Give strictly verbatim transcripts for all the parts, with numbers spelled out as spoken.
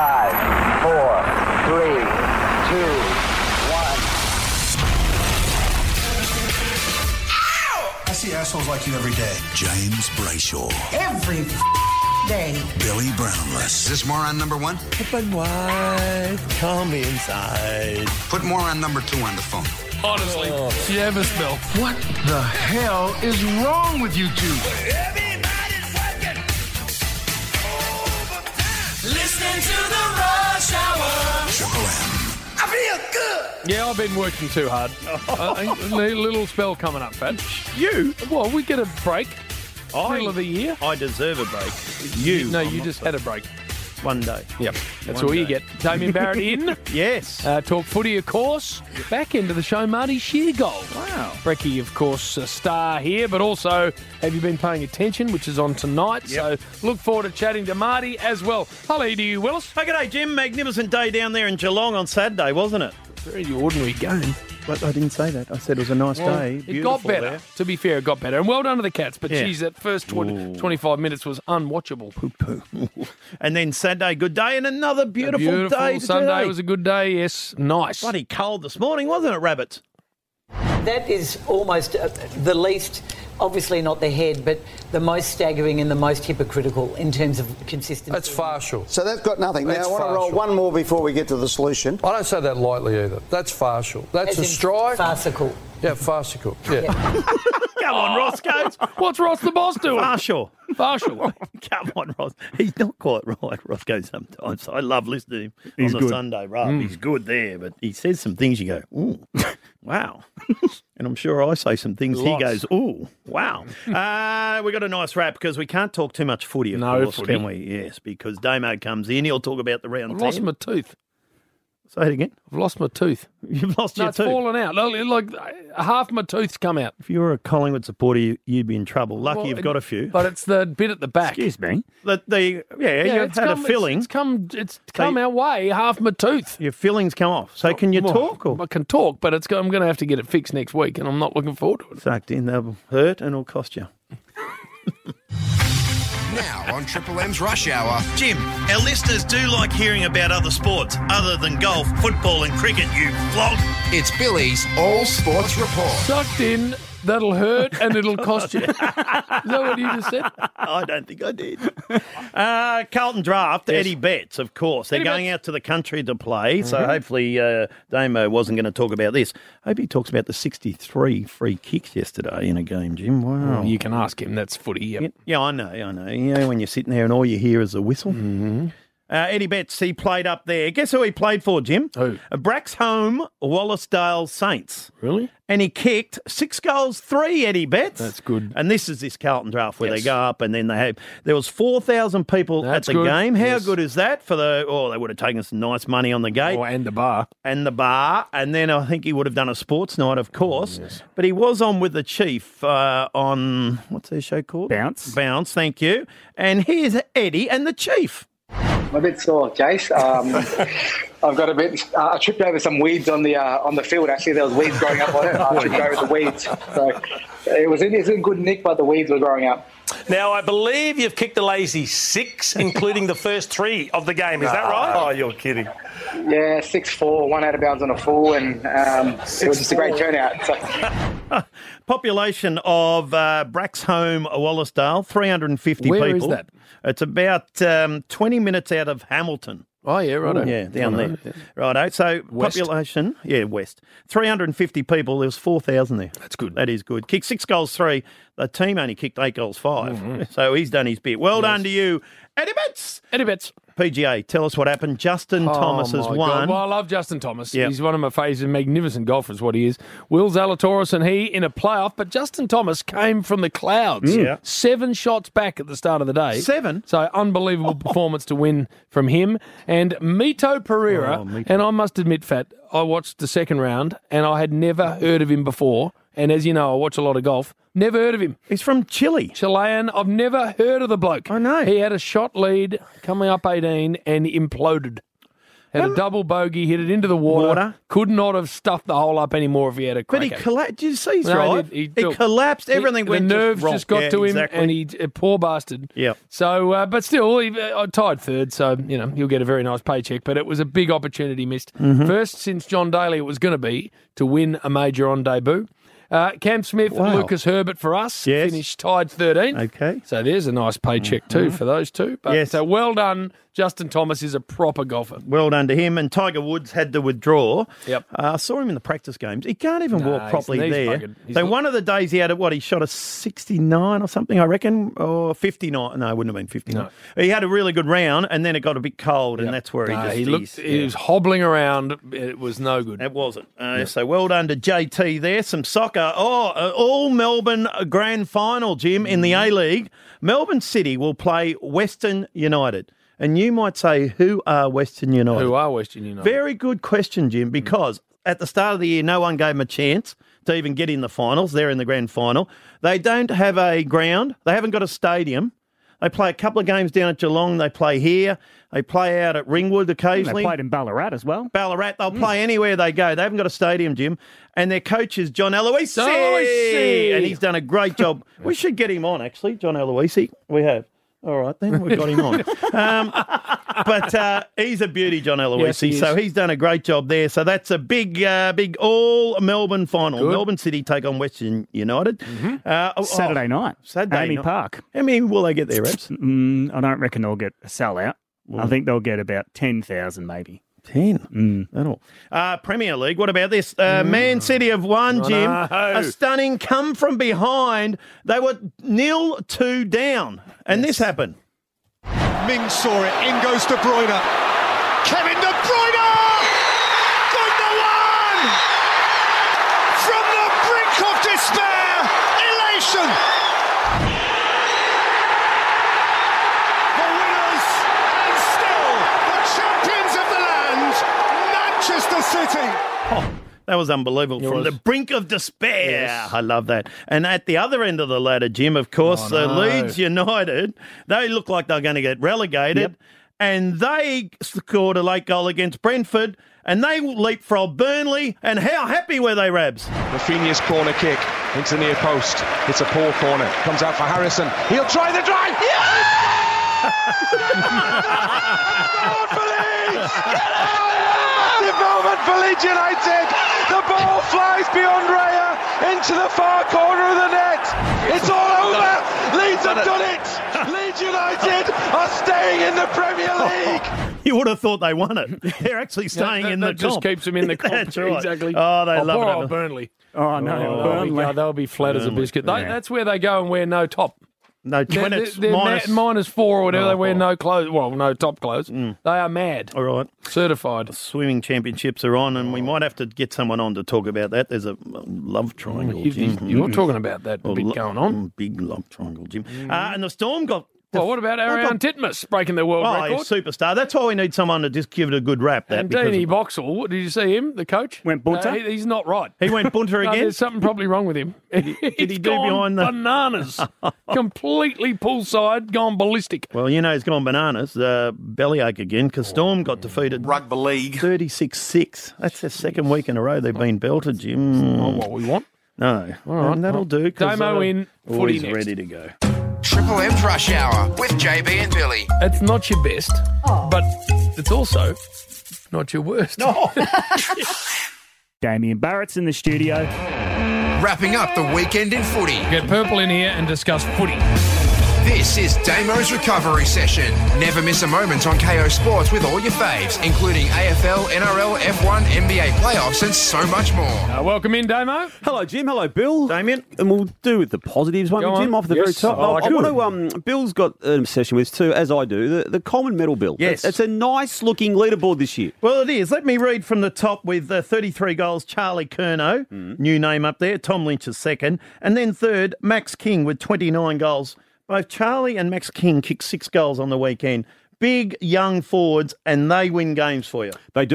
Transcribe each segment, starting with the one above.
Five, four, three, two, one. I see assholes like you every day. James Brayshaw. Every f- day. Billy Brownless. Is this more on number one? Open wide, call me inside. Put more on number two on the phone. Honestly, oh. You have a smell. What the hell is wrong with you two? Listening to the Rush Hour. Triple M. I feel good. Yeah, I've been working too hard. I think a little spell coming up, Pat. You? Well, we get a break. I, Middle of the year. I deserve a break. You? No, I'm you just had a break. One day. Yep. That's One all you day. get. Damien Barrett in. Yes. Uh, talk footy, of course. Back into the show, Marty Sheargold. Wow. Brecky, of course, a star here, but also, have you been paying attention, which is on tonight? Yep. So look forward to chatting to Marty as well. Hello to you, Willis. Hey, g'day, Jim. Magnificent day down there in Geelong on Saturday, wasn't it? Very ordinary game. But I didn't say that. I said it was a nice Well, day. it Beautiful got better. there. To be fair, it got better. And well done to the Cats. But, Yeah. geez, that first twenty, twenty-five minutes was unwatchable. Poo-poo. And then Saturday, good day, and another beautiful, Beautiful day Sunday today. was a good day, yes. Nice. Bloody cold this morning, wasn't it, Rabbits? That is almost uh, the least, obviously not the head, but the most staggering and the most hypocritical in terms of consistency. That's farcical. So they've got nothing. Now, That's I want to roll farcical. one more before we get to the solution. I don't say that lightly either. That's farcical. That's As a in strike. Farcical. Yeah, farcical. Yeah. Come on, Roscoe. What's Ross the boss doing? Marshall. Partial. Come on, Ross. He's not quite right, Roscoe, sometimes. I love listening to him He's on the good. Sunday rub. He's good there, but he says some things you go, ooh, wow. And I'm sure I say some things Lots. he goes, ooh, wow. uh, we got a nice wrap because we can't talk too much footy, of No course, footy. can we? Yes, because Damo comes in. He'll talk about the round I've ten. lost my tooth. Say it again. I've lost my tooth. You've lost No, your it's tooth. fallen out. Like, half my tooth's come out. If you were a Collingwood supporter, you- you'd be in trouble. Lucky Well, you've got a few. But it's the bit at the back. Excuse me. The, the, yeah, Yeah, you it's had come, a filling. It's, it's come, it's come our way, half my tooth. Your fillings come off. So can you Well, talk? Or I can talk, but it's. I'm going to have to get it fixed next week, and I'm not looking forward to it. sucked in, they'll hurt and it'll cost you. Now on Triple M's Rush Hour. Jim, our listeners do like hearing about other sports other than golf, football and cricket, you flog. It's Billy's All Sports Report. Sucked in, that'll hurt, and it'll cost you. Is that what you just said? I don't think I did. Uh, Carlton draft, Yes. Eddie Betts, of course. They're Eddie going Betts. out to the country to play, so hopefully uh, Damo wasn't going to talk about this. Hope he talks about the sixty-three free kicks yesterday in a game, Jim. Wow. You can ask him. That's footy. Yep. Yeah, yeah, I know, I know. You know, when you're sitting there and all you hear is a whistle. Mm-hmm. Uh, Eddie Betts, he played up there. Guess who he played for, Jim? Who? Uh, Braxhome Wallasdale Saints. Really? And he kicked six goals, three, Eddie Betts. That's good. And this is this Carlton draft where Yes. they go up and then they have, there was four thousand people That's at the good. game. How Yes. good is that for the, oh, they would have taken some nice money on the gate. Oh, and the bar. And the bar, and then I think he would have done a sports night, of course. Oh, yes. But he was on with the Chief uh, on, what's their show called? Bounce. Bounce, thank you. And here's Eddie and the Chief. I'm a bit sore, Jace. Um, I've got a bit. Uh, I tripped over some weeds on the uh, on the field. Actually, there was weeds growing up on it. I tripped over the weeds, so it was in, it was in good nick, but the weeds were growing up. Now, I believe you've kicked a lazy six, including the first three of the game. Is that right? Oh, you're kidding. Yeah, six four, one out of bounds on a full, and um, it was just a great turnout. So, Population of uh, Braxhome Wallasdale, three hundred fifty Where is people. that? It's about um, twenty minutes out of Hamilton. Oh, yeah, righto. Yeah, down Righto, there. Righto. So West. population, yeah, west. three hundred fifty people. There was four thousand there. That's good. That is good. Kicked six goals, three. The team only kicked eight goals, five. So he's done his bit. Well done to you, Eddie Betts. Eddie Betts. P G A, tell us what happened. Justin Thomas oh has my won. God. Well, I love Justin Thomas. Yep. He's one of my favourites. He's a magnificent golfer is what he is. Will Zalatoris and he in a playoff, but Justin Thomas came from the clouds. Yeah. Seven shots back at the start of the day. Seven? So unbelievable performance to win from him. And Mito Pereira, Oh, Mito. and I must admit, Fat, I watched the second round and I had never heard of him before. And as you know, I watch a lot of golf. Never heard of him. He's from Chile. Chilean. I've never heard of the bloke. I know. He had a shot lead coming up eighteen and imploded. had a double bogey, hit it into the water. Water. Could not have stuffed the hole up anymore if he had a crack But he at it. collapsed. Did you see his No, drive? he, He, did- he- collapsed. he- Everything the went nerves just, wrong. just got Yeah, to him, exactly. and he a poor bastard. Yep. So, uh, but still, he uh, tied third, so you know he'll get a very nice paycheck. But it was a big opportunity missed. Mm-hmm. First since John Daly, it was going to be to win a major on debut. Uh, Cam Smith Wow. and Lucas Herbert for us Yes. finished tied thirteenth. Okay. So there's a nice paycheck too for those two. But Yes. uh, well done. Justin Thomas is a proper golfer. Well done to him. And Tiger Woods had to withdraw. Yep. Uh, I saw him in the practice games. He can't even Nah, walk his properly knee's there. buggered. He's So not- one of the days he had, a, what, he shot a sixty-nine or something, I reckon, or fifty-nine. No, it wouldn't have been fifty-nine. He had a really good round, and then it got a bit cold, and that's where he Nah, just he looked. he's- He yeah. was hobbling around. It was no good. It wasn't. Uh, So well done to J T there. Some soccer. Oh, uh, all Melbourne grand final, Jim, in the A-League. Melbourne City will play Western United. And you might say, who are Western United? Who are Western United? Very good question, Jim, because at the start of the year, no one gave them a chance to even get in the finals. They're in the grand final. They don't have a ground. They haven't got a stadium. They play a couple of games down at Geelong. They play here. They play out at Ringwood occasionally. They played in Ballarat as well. Ballarat, they'll play anywhere they go. They haven't got a stadium, Jim. And their coach is John Aloisi. John Aloisi. And he's done a great job. We should get him on, actually, John Aloisi. We have. All right, then, we've got him on. Um, but uh, he's a beauty, John Aloisi. Yes, he so is. he's done a great job there. So that's a big, uh, big all-Melbourne final. Good. Melbourne City take on Western United. Uh, oh, Saturday night. Saturday Amy night. Park. How many will they get there, Reps? Mm, I don't reckon they'll get a sellout. I think they'll get about ten thousand maybe. Ten. Mm. That'll. Uh, Premier League. What about this? Uh, Man City have won, I Jim. know. A stunning come from behind. They were nil two down, and this happened. Mings saw it. In goes De Bruyne. Kevin De Bruyne! Good one! From the brink of despair, elation! The winners and still the champions of the land, Manchester City. Oh, that was unbelievable. It From was. the brink of despair. Yes. I love that. And at the other end of the ladder, Jim, of course, Oh, the no. Leeds United, they look like they're going to get relegated. Yep. And they scored a late goal against Brentford. And they leapfrog Burnley. And how happy were they, Rabs? Rafinha's corner kick into the near post. It's a poor corner. Comes out for Harrison. He'll try the drive. Goal for Leeds! Massive moment for Leeds United. The ball flies beyond Raya into the far corner of the net. It's all over. Leeds have done it. Leeds United are staying in the Premier League. You would have thought they won it. They're actually staying that, in that the just comp. keeps them in the comp. That's right. Exactly. Oh, they oh, love poor it. old Burnley. Oh, no. Oh, Burnley. they'll, be, they'll be flat as a Burnley, biscuit. They, yeah. That's where they go and wear no top. No, They're, when they're, it's they're minus. ma- minus four or whatever. Oh, they wear oh. no clothes. Well, no top clothes. Mm. They are mad. All right. Certified. Swimming championships are on, and we might have to get someone on to talk about that. There's a love triangle, You- you- Jim. You're talking about that Oh, bit lo- going on. mm, Big love triangle, Jim. Uh, and the Storm got... Well, what about Ariane Titmus breaking the world Oh, record? he's a superstar. That's why we need someone to just give it a good rap. That And because Deanie Boxall, what, did you see him, the coach? Went bunter? Uh, he- he's not right. he went bunter No, again. there's something probably wrong with him. did he He's do gone behind the- bananas. Completely poolside, gone ballistic. Well, you know he's gone bananas. Uh, bellyache again because Storm got defeated Rugby league. thirty-six six. That's their second week in a row they've been belted, Jim. Not what we want. No. All right. And that'll do. 'cause, Damo uh, in, footy always next. ready to go. Triple M's Rush Hour with J B and Billy. It's not your best, but it's also not your worst. No. Damien Barrett's in the studio. Wrapping up the weekend in footy. Get Purple in here and discuss footy. This is Damo's Recovery Session. Never miss a moment on K O Sports with all your faves, including A F L, N R L, F one, N B A playoffs, and so much more. Uh, welcome in, Damo. Hello, Jim. Hello, Bill. Damien. And we'll do with the positives, won't Go we, Jim? on. Off the Yes. very top. Oh, I, I good. want to. Um, Bill's got an obsession with too, as I do. The, the Coleman Medal Bill. Yes. it's, it's a nice looking leaderboard this year. Well, it is. Let me read from the top with uh, thirty-three goals, Charlie Curnow, new name up there. Tom Lynch is second. And then third, Max King with twenty-nine goals. Both Charlie and Max King kicked six goals on the weekend. Big, young forwards, and they win games for you. They do.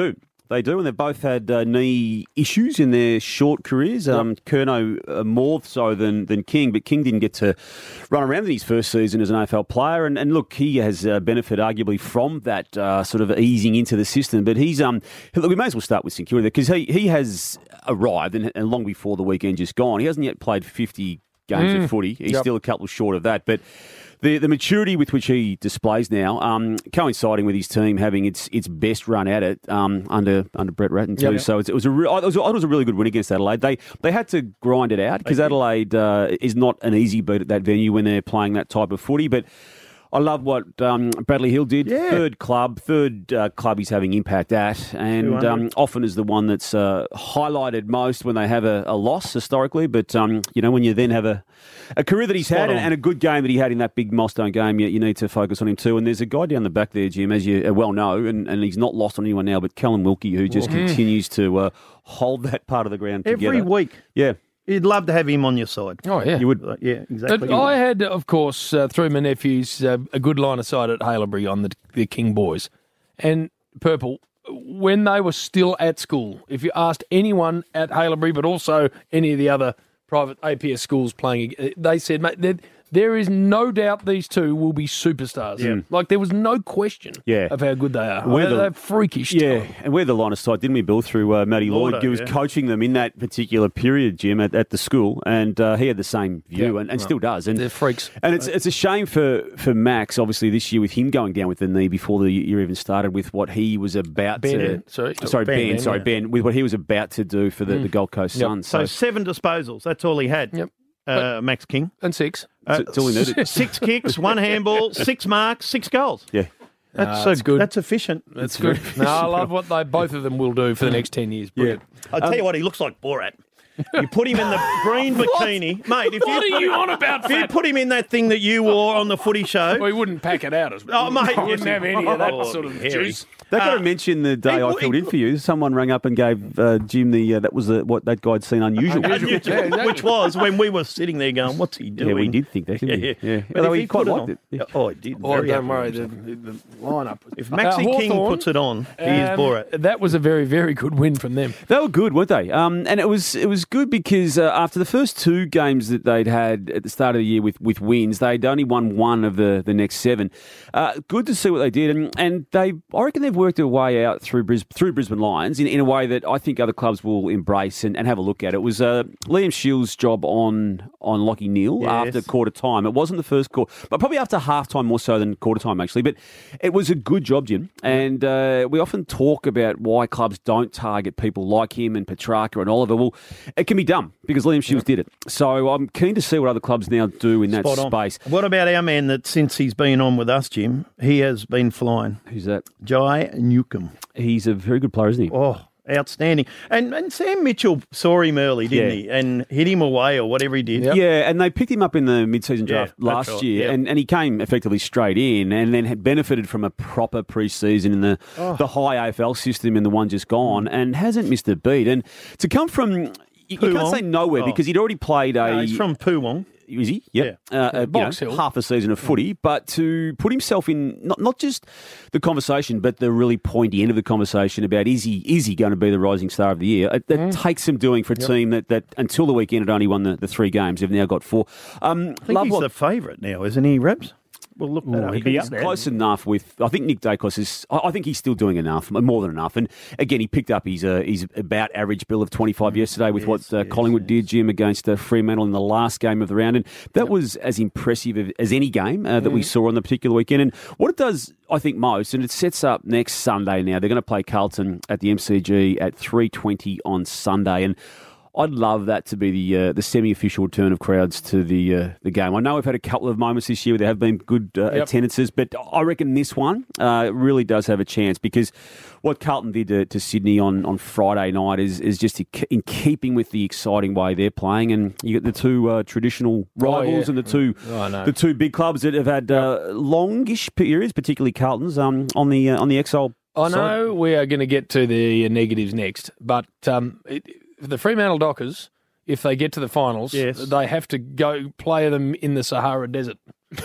They do, and they've both had uh, knee issues in their short careers. Um, Curnow uh, more so than than King, but King didn't get to run around in his first season as an A F L player. And, and look, he has uh, benefited arguably from that uh, sort of easing into the system. But he's um, look, we may as well start with St Kilda because he he has arrived, and, and long before the weekend just gone, he hasn't yet played fifty games Mm. of footy. He's Yep. still a couple short of that, but. The the maturity with which he displays now, um, coinciding with his team having its its best run at it um, under under Brett Ratton too. Yep. So it's, it was a re- it was, it was a really good win against Adelaide. They they had to grind it out because Adelaide uh, is not an easy beat at that venue when they're playing that type of footy. But I love what um, Bradley Hill did. Yeah. Third club, third uh, club he's having impact at, and um, often is the one that's uh, highlighted most when they have a, a loss historically. But um, you know, when you then have a, a career that he's Spot had and, on. and a good game that he had in that big milestone game, you, you need to focus on him too. And there's a guy down the back there, Jim, as you well know, and, and he's not lost on anyone now, but Callum Wilkie, who just Mhm. continues to uh, hold that part of the ground Every together. week. Yeah. You'd love to have him on your side. Oh, yeah. You would. Yeah, exactly. But I had, of course, uh, through my nephews, uh, a good line of sight at Haileybury on the, the King boys. And Purple, when they were still at school, if you asked anyone at Haileybury, but also any of the other private A P S schools playing, uh, they said, mate, there, there is no doubt these two will be superstars. Yeah. Like, there was no question Yeah. of how good they are. We're They're, the- they're freakish. Yeah, talent. and we're the line of sight, didn't we, Bill, through uh, Matty Lloyd, Lauder, who was yeah. coaching them in that particular period, Jim, at, at the school, and uh, he had the same view Yeah, and, and right. still does. And They're freaks. And it's it's a shame for, for Max, obviously, this year with him going down with the knee before the year even started with what he was about Ben, to... sorry. Sorry, Ben, Ben, Ben, sorry, yeah. Ben, with what he was about to do for the, Mm. the Gold Coast Yep. Suns. So So, seven disposals. That's all he had. Yep. Uh, Max King. And six. Uh, That's all he needed. Six kicks, one handball, six marks, six goals. yeah. That's Ah, so that's good. That's efficient. That's good. No, I love what they both of them will do for the next ten years. Brilliant. I'll tell you what, he looks like Borat. You put him in the green bikini, mate. If What you are you on about, If you Fat? put him in that thing that you wore on the footy show, We wouldn't pack it out as well. oh mate, We wouldn't have any of that Oh, sort of hairy. juice. They got Uh, to mention the day he- I he- filled in for you. Someone rang up and gave uh, Jim the uh, that was the, what that guy'd seen unusual. Unusual. Yeah, exactly. which was when we were sitting there going, "What's he doing?" Yeah, we did think that, didn't Yeah, we? yeah. Yeah. But Although if he he quite put it liked on- it. Yeah. Oh, he did. Oh, Very don't happy worry. with The, himself. the, the lineup. was- If Maxi Uh, King Hawthorn, puts it on, he is um, Borat. That was a very, very good win from them. They were good, weren't they? Um, and it was it was good because uh, after the first two games that they'd had at the start of the year with, with wins, they'd only won one of the, the next seven. Uh, good to see what they did, and, and they I reckon they've worked their way out through Bris- through Brisbane Lions in, in a way that I think other clubs will embrace and, and have a look at. It was uh, Liam Shields' job on on Lockie Neal Yes. after quarter time. It wasn't the first quarter, but probably after half time more so than quarter time actually. But it was a good job, Jim. And uh, we often talk about why clubs don't target people like him and Petrarca and Oliver. Well, it can be done because Liam Shields did it. So I'm keen to see what other clubs now do in that Spot on. space. What about our man that since he's been on with us, Jim, he has been flying? Who's that? Jai Newcomb. He's a very good player, isn't he? Oh, outstanding. And and Sam Mitchell saw him early, didn't Yeah. he? And hit him away or whatever he did. Yeah, and they picked him up in the mid-season Yeah, draft that's last right, year, yeah. and, and he came effectively straight in, and then had benefited from a proper pre-season in the Oh. the high A F L system in the one just gone, and hasn't missed a beat. And to come from, you, you can't Poowong? say nowhere Oh. because he'd already played a. No, he's from Poowong. Is he? Yep. Uh, uh, you Box know, Hill. half a season of footy, but to put himself in not not just the conversation, but the really pointy end of the conversation about is he is he going to be the rising star of the year? It, that takes some doing for a team that, that until the weekend had only won the, the three games. They've now got four. Um, I think he's the favourite now, isn't he, Rebs? We'll look that Ooh, up. he'd be He's up there. close enough with. I think Nick Dacos is. I I think he's still doing enough, more than enough. And again, he picked up his uh, his about average bill of twenty five yesterday with what uh, Collingwood did, Jim, against uh, Fremantle in the last game of the round, and that was as impressive as- as any game uh, that we saw on the particular weekend. And what it does, I think, most, and it sets up next Sunday. Now they're going to play Carlton at the M C G at three twenty on Sunday, and I'd love that to be the uh, the semi-official return of crowds to the uh, the game. I know we've had a couple of moments this year where there have been good uh, Yep. attendances, but I reckon this one uh, really does have a chance because what Carlton did to, to Sydney on, on Friday night is is just in keeping with the exciting way they're playing, and you get the two uh, traditional rivals yeah. and the two Oh, I know. the two big clubs that have had uh, longish periods, particularly Carlton's um, on the uh, on the X L. I side. know we are going to get to the negatives next, but um, it, the Fremantle Dockers, if they get to the finals, Yes. they have to go play them in the Sahara Desert.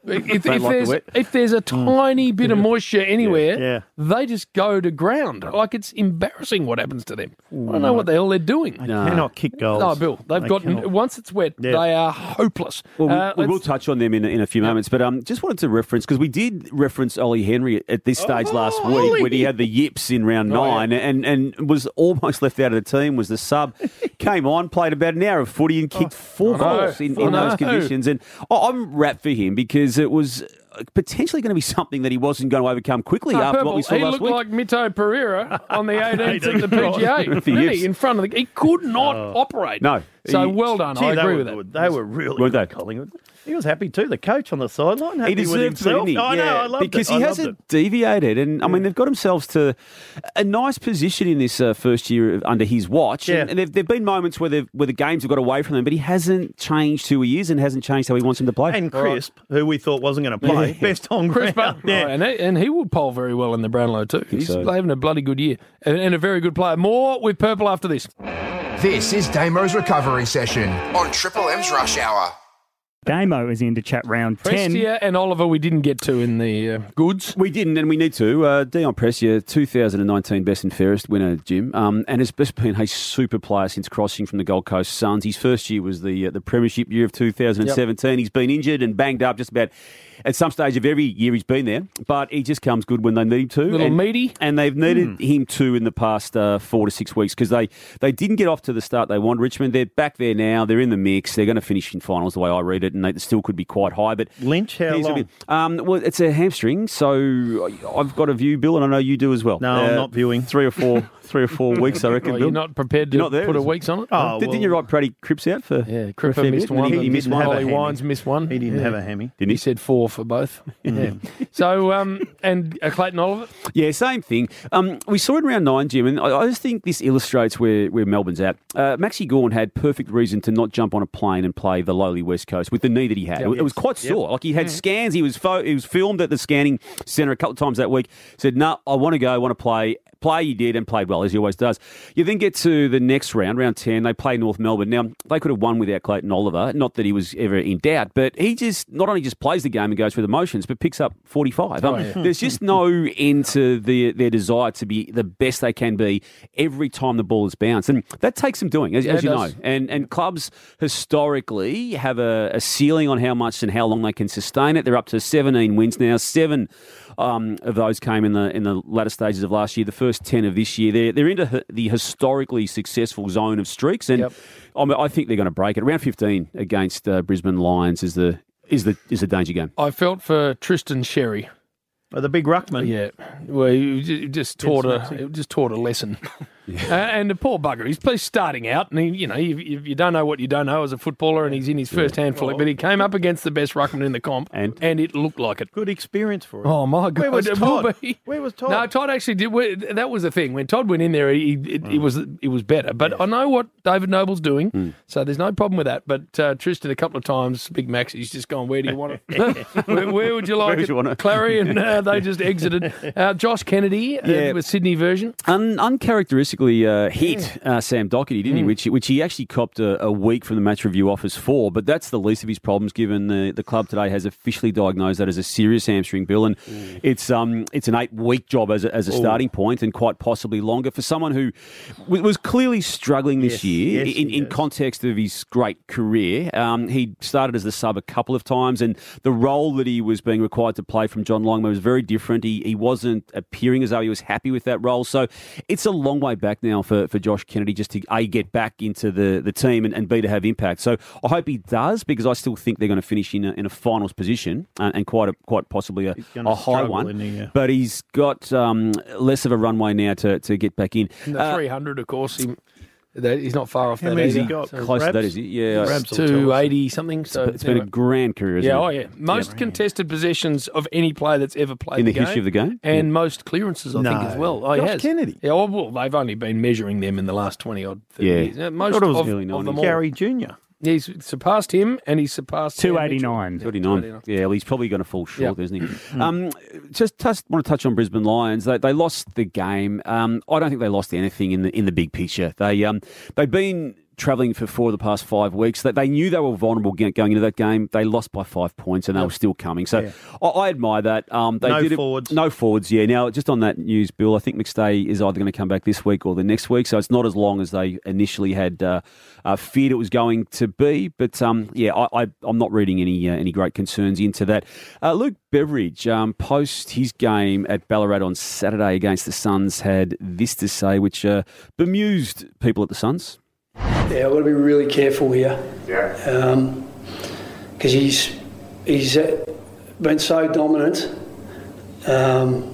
If, Don't if, like the there's, wet. if there's a tiny bit of moisture anywhere, Yeah. they just go to ground. Like it's embarrassing what happens to them. I don't know what the hell they're doing. They cannot kick goals. No, Bill, they've They got cannot. once it's wet, Yeah. they are hopeless. Well, we, Uh, we will let's- touch on them in, a- in a few moments, but um, just wanted to reference, because we did reference Ollie Henry at this stage Oh, last week Ollie. when he had the yips in round Oh, yeah. nine and, and was almost left out of the team, was the sub, came on, played about an hour of footy and kicked four I know. goals in, I in those know. conditions. And I- I'm wrapped for him because it was potentially going to be something that he wasn't going to overcome quickly No, after Purple, what we saw he last looked week. like Mito Pereira on the eighteenth at the P G A, With the didn't yips. he? In front of the, he could not operate. No. So He- well done. Gee, I they agree were with that. good. They were really Weren't good, they? Collingwood. He was happy too. The coach on the sideline, happy He with deserved to, himself. didn't he? I know, Yeah, I loved because it. he I loved hasn't it. deviated, and I mean they've got themselves to a nice position in this uh, first year of- under his watch. Yeah. And, and there've, there've been moments where they've, where the games have got away from them, but he hasn't changed who he is and hasn't changed how he wants him to play. And Crisp, who we thought wasn't going to play, best on Chris ground. Button, and, he, and he will poll very well in the Brownlow too. He's so. having a bloody good year and, and a very good player. More with Purple after this. This is Damo's Recovery Session on Triple M's Rush Hour. Damo is in to chat round ten. Prestia and Oliver we didn't get to in the uh, goods. We didn't, and we need to. Uh, Dion Prestia, two thousand nineteen Best and Fairest winner, Jim, um, and has just been a super player since crossing from the Gold Coast Suns. His first year was the uh, the Premiership year of two thousand seventeen. Yep. He's been injured and banged up just about at some stage of every year he's been there, but he just comes good when they need him to. Little and, meaty. And they've needed him to in the past uh, four to six weeks because they, they didn't get off to the start they wanted. Richmond, they're back there now. They're in the mix. They're going to finish in finals the way I read it, and they still could be quite high. But Lynch, how he's a long? bit- um, well, it's a hamstring, so I've got a view, Bill, and I know you do as well. No, I'm not viewing. Three or four, three or four weeks, I reckon. Oh, Bill. you're not prepared to You're not there, put a is it? week's on it? Oh, Did, well, didn't you write Paddy Cripps out for? Yeah, for a Cripper fair missed bit? one. He, and he missed one. have a Ollie hammy. Wines missed one. He didn't Yeah. have a hammy. Didn't He he? said four for both. Yeah. So, um, and uh, Clayton Oliver? Yeah, same thing. Um, we saw it in round nine, Jim, and I, I just think this illustrates where, where Melbourne's at. Uh, Maxi Gawn had perfect reason to not jump on a plane and play the lowly West Coast with the knee that he had. Yep. It was quite Yep. sore. Like he had scans. He was fo- he was filmed at the scanning centre a couple of times that week. Said, "No, I want to go. I want to play." Play he did and played well, as he always does. You then get to the next round, round ten, they play North Melbourne. Now, they could have won without Clayton Oliver, not that he was ever in doubt, but he just not only just plays the game and goes through the motions, but picks up forty-five. Um, Oh, yeah. There's just no end to the, their desire to be the best they can be every time the ball is bounced. And that takes some doing, as, Yeah, as it you does. know. And and clubs historically have a, a ceiling on how much and how long they can sustain it. They're up to seventeen wins now, seven Um, of those came in the in the latter stages of last year. The first ten of this year, they're they're into h- the historically successful zone of streaks, and Yep. I, mean, I think they're going to break it. Round fifteen against uh, Brisbane Lions is the is the is a danger game. I felt for Tristan Sherry. Oh, the big ruckman. Yeah, well, he ju- just taught a Snapsy. he just taught a lesson. Uh, and the poor bugger, he's he's starting out, and he, you know, you, you, you don't know what you don't know as a footballer, and he's in his first handful. But he came up against the best ruckman in the comp, And? and it looked like it. Good experience for him. Oh my God! Where was it will Todd? be. Where was Todd? No, Todd actually did. we- That was the thing. When Todd went in there, he it, he was he was better. But I know what David Noble's doing, so there's no problem with that. But uh, Tristan, a couple of times, Big Max, he's just gone. Where do you want it? where, where would you like Where it? would you want it? Clary, and uh, they just exited. Uh, Josh Kennedy, uh, Yeah. with Sydney version. Un- uncharacteristically uh, hit uh, Sam Doherty, didn't he? Which, which he actually copped a, a week from the match review office for. But that's the least of his problems, given the, the club today has officially diagnosed that as a serious hamstring, Bill. And it's um it's an eight week job as a, as a starting point, and quite possibly longer for someone who w- was clearly struggling this Yes, year yes, in, he in has. context of his great career. Um, he started as the sub a couple of times, and the role that he was being required to play from John Longman was very different. He he wasn't appearing as though he was happy with that role. So it's a long way back now for, for Josh Kennedy just to A, get back into the, the team, and, and B, to have impact. So I hope he does, because I still think they're going to finish in a, in a finals position, uh, and quite a, quite possibly a, gonna a high struggle, one. isn't he? Yeah. But he's got um, less of a runway now to, to get back in. And the Uh, three hundred, of course, he, that, he's not far off How that many has he either. got? So Close to Rabs? that, is he? Yeah. Rabs will tell two us. eighty something. So It's been a anyway. grand career, isn't Yeah, it? oh yeah. Most contested possessions of any player that's ever played In the game, history of the game? and most clearances, I think, No. as well. Oh, he Josh has. Kennedy. Yeah, well, well, they've only been measuring them in the last twenty odd thirty Yeah. years. Uh, Most Thought it was of, early of nineties. them all. Gary Junior He's surpassed him, and he's surpassed Sam two eighty-nine. thirty-nine. Yeah, well, he's probably going to fall short, Yeah. isn't he? um, just touch, want to touch on Brisbane Lions. They, they lost the game. Um, I don't think they lost anything in the in the big picture. They um, they've been travelling for four of the past five weeks. That they knew they were vulnerable ge- going into that game. They lost by five points, and they Yep. were still coming. So Yeah. I, I admire that. Um, they No did it- forwards. no forwards. Yeah. Now, just on that news, Bill, I think McStay is either going to come back this week or the next week. So it's not as long as they initially had uh, uh, feared it was going to be. But um, yeah, I, I, I'm not reading any uh, any great concerns into that. Uh, Luke Beveridge, um, post his game at Ballarat on Saturday against the Suns, had this to say, which uh, bemused people at the Suns. Yeah, I've got to be really careful here. Yeah. Um, because he's he's uh, been so dominant. Um,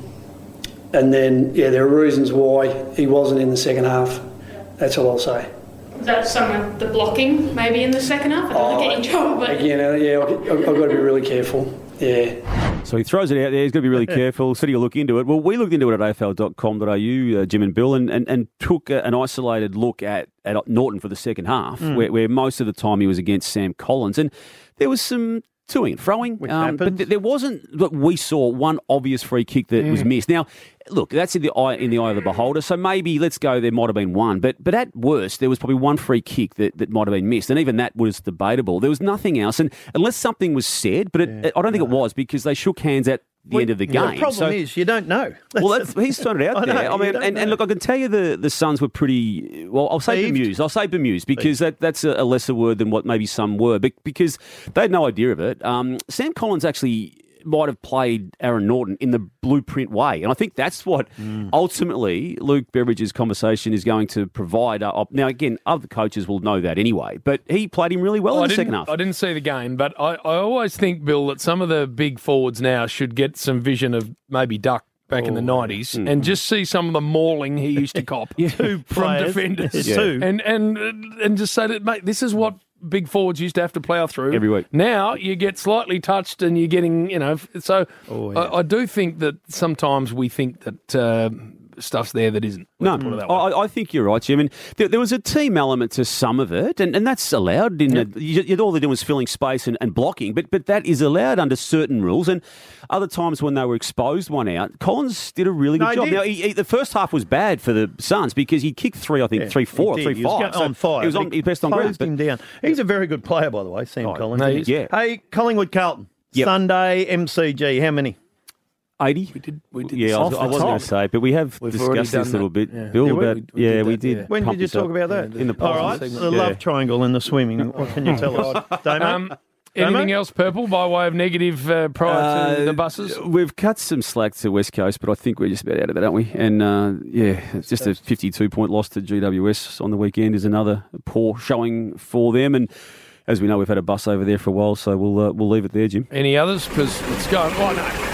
and then, yeah, there are reasons why he wasn't in the second half. That's all I'll say. Was that some of the blocking maybe in the second half? I don't want to get in trouble, but Again, uh, yeah, I've, I've got to be really careful. Yeah. So he throws it out there. He's got to be really careful. Said he'll look into it. Well, we looked into it at A F L dot com dot A U, uh, Jim and Bill, and, and, and took a, an isolated look at, at Norton for the second half, Mm. where, where most of the time he was against Sam Collins. And there was some toing and froing, Which um, but happens. th- there wasn't, what we saw, one obvious free kick that was Mm. missed. Now, look, that's in the eye in the eye of the beholder. So maybe, let's go, there might have been one. But but at worst, there was probably one free kick that, that might have been missed. And even that was debatable. There was nothing else. And unless something was said, but it, I don't think it was, because they shook hands at the end of the game. The problem So- is you don't know. well, that's, he's thrown it out I know, there. I you mean, don't and, and know. look, I can tell you the, the Suns were pretty, well, I'll say Peeved? bemused. I'll say bemused because that, that's a, a lesser word than what maybe some were, but because they had no idea of it. Um, Sam Collins actually might have played Aaron Norton in the blueprint way. And I think that's what Mm. ultimately Luke Beveridge's conversation is going to provide. Uh, op- now, again, other coaches will know that anyway, but he played him really well I in the didn't, second half. I didn't see the game, but I, I always think, Bill, that some of the big forwards now should get some vision of maybe Duck back in the nineties Mm. and just see some of the mauling he used to cop Two from players. defenders. Yeah. Two. And, and, and just say that, mate, this is what big forwards used to have to plough through. Every week. Now you get slightly touched and you're getting, you know, f- so Oh, yeah. I, I do think that sometimes we think that uh, stuff's there that isn't. No, Let's put it that way. I, I think you're right, Jim. And there, there was a team element to some of it, and, and that's allowed. In Yep. a, you, you, all they're doing was filling space and, and blocking, but but that is allowed under certain rules. And other times when they were exposed one out, Collins did a really good No, he job. did. Now, he, he, the first half was bad for the Suns because he kicked three, I think, Yeah, three, four, he three, did. He was five. go- on fire. He was on, They he best on ground. closed him down. He's a very good player, by the way, Sam Oh, Collins. no, He he is. is. Yeah. Hey, Collingwood Carlton. Yep. Sunday M C G. How many? eighty? We did. We did. Yeah, I was, Off I the was going top. to say, but we have We've already discussed this done a little that. bit. Yeah. Bill, Did we? about, We- we yeah, did we that, did. yeah. When pump did you this up. talk about that? In the All past. right, segment. the Yeah. love triangle in the swimming. What can you tell us, Damo? Um, anything else, Purple, by way of negative uh, prior to Uh, the buses? We've cut some slack to West Coast, but I think we're just about out of it, aren't we? And uh, yeah, it's just a fifty-two point loss to G W S on the weekend is another poor showing for them. And as we know, we've had a bus over there for a while, so we'll uh, we'll leave it there, Jim. Any others? Because it's going. Oh,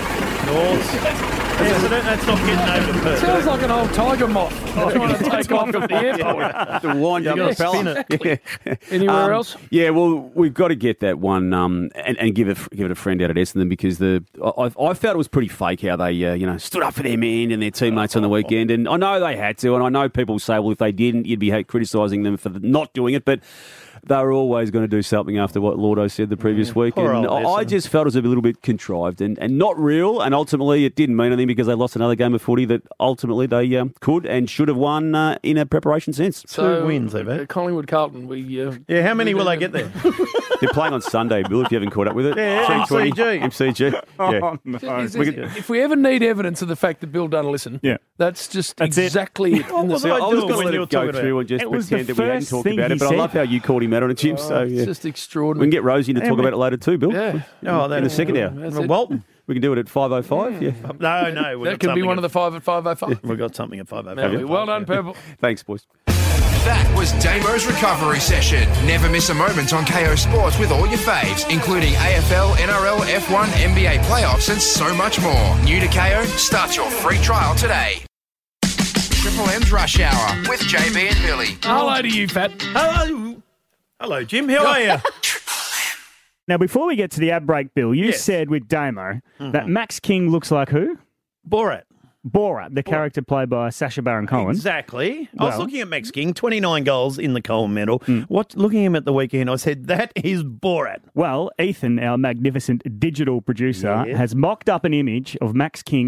no. Yeah, so that, that's not getting over Perth. Sounds like an old tiger moth trying to take off at the airport. The wind You up gotta the fella. spin Yeah. Anywhere Um, else? Yeah, well, we've got to get that one um, and, and give it give it a friend out at Essendon because the I, I felt it was pretty fake how they uh, you know stood up for their man and their teammates on the weekend, and I know they had to, and I know people say, well, if they didn't, you'd be criticising them for not doing it, but they were always going to do something after what Lordo said the previous week, poor and old I, I Essendon. just felt it was a little bit contrived and, and not real, and ultimately it didn't mean anything because they lost another game of footy that ultimately they um, could and should have won uh, in a preparation sense. Two wins they've had. uh, Collingwood Carlton. We uh, Yeah, how many we will they did- get there? They're playing on Sunday, Bill, if you haven't caught up with it. Yeah, three twenty. M C G. M C G. Yeah. Is this- if we ever need evidence of the fact that Bill doesn't listen, Yeah. that's just That's it. exactly it. What in the was So I I was doing going to when let you it were go talking through about and just It was the pretend that we hadn't first talked thing about he it, but I love said. how you called him out on it, Jim. so It's yeah. just We extraordinary. can get Rosie to talk we- about it later too, Bill. Yeah. Oh, In the second hour. That's Well, it. Walton. We can do it at five oh five. Yeah. No, no. we've That got could be something one of at- the five at five oh five. We've got something at five oh Lovely. five. Well done, Purple. Thanks, boys. That was Damo's recovery session. Never miss a moment on K O Sports with all your faves, including A F L, N R L, F one, N B A playoffs, and so much more. New to K O? Start your free trial today. Triple M's Rush Hour with J B and Billy. Hello to you, Fat. Hello. Hello, Jim. How are you? Now, before we get to the ad break, Bill, you Yes. said with Damo that Max King looks like who? Borat. Borat, the character played by Sacha Baron Cohen. Exactly. I was Well- looking at Max King, twenty-nine goals in the Cohen medal. What? Looking at him at the weekend, I said, that is Borat. Well, Ethan, our magnificent digital producer, Yeah. has mocked up an image of Max King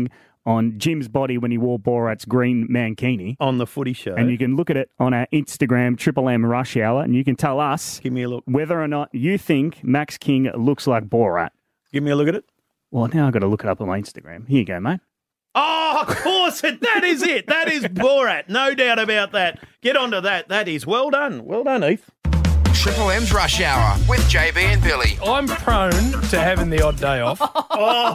on Jim's body when he wore Borat's green mankini. On the footy show. And you can look at it on our Instagram, Triple M Rush Hour, and you can tell us Give me a look. whether or not you think Max King looks like Borat. Give me a look at it. Well, now I've got to look it up on my Instagram. Here you go, mate. Oh, of course, it, that is it. That is Borat. No doubt about that. Get onto that. That is well done. Well done, Heath. Triple M's Rush Hour with J B and Billy. I'm prone to having the odd day off. Oh.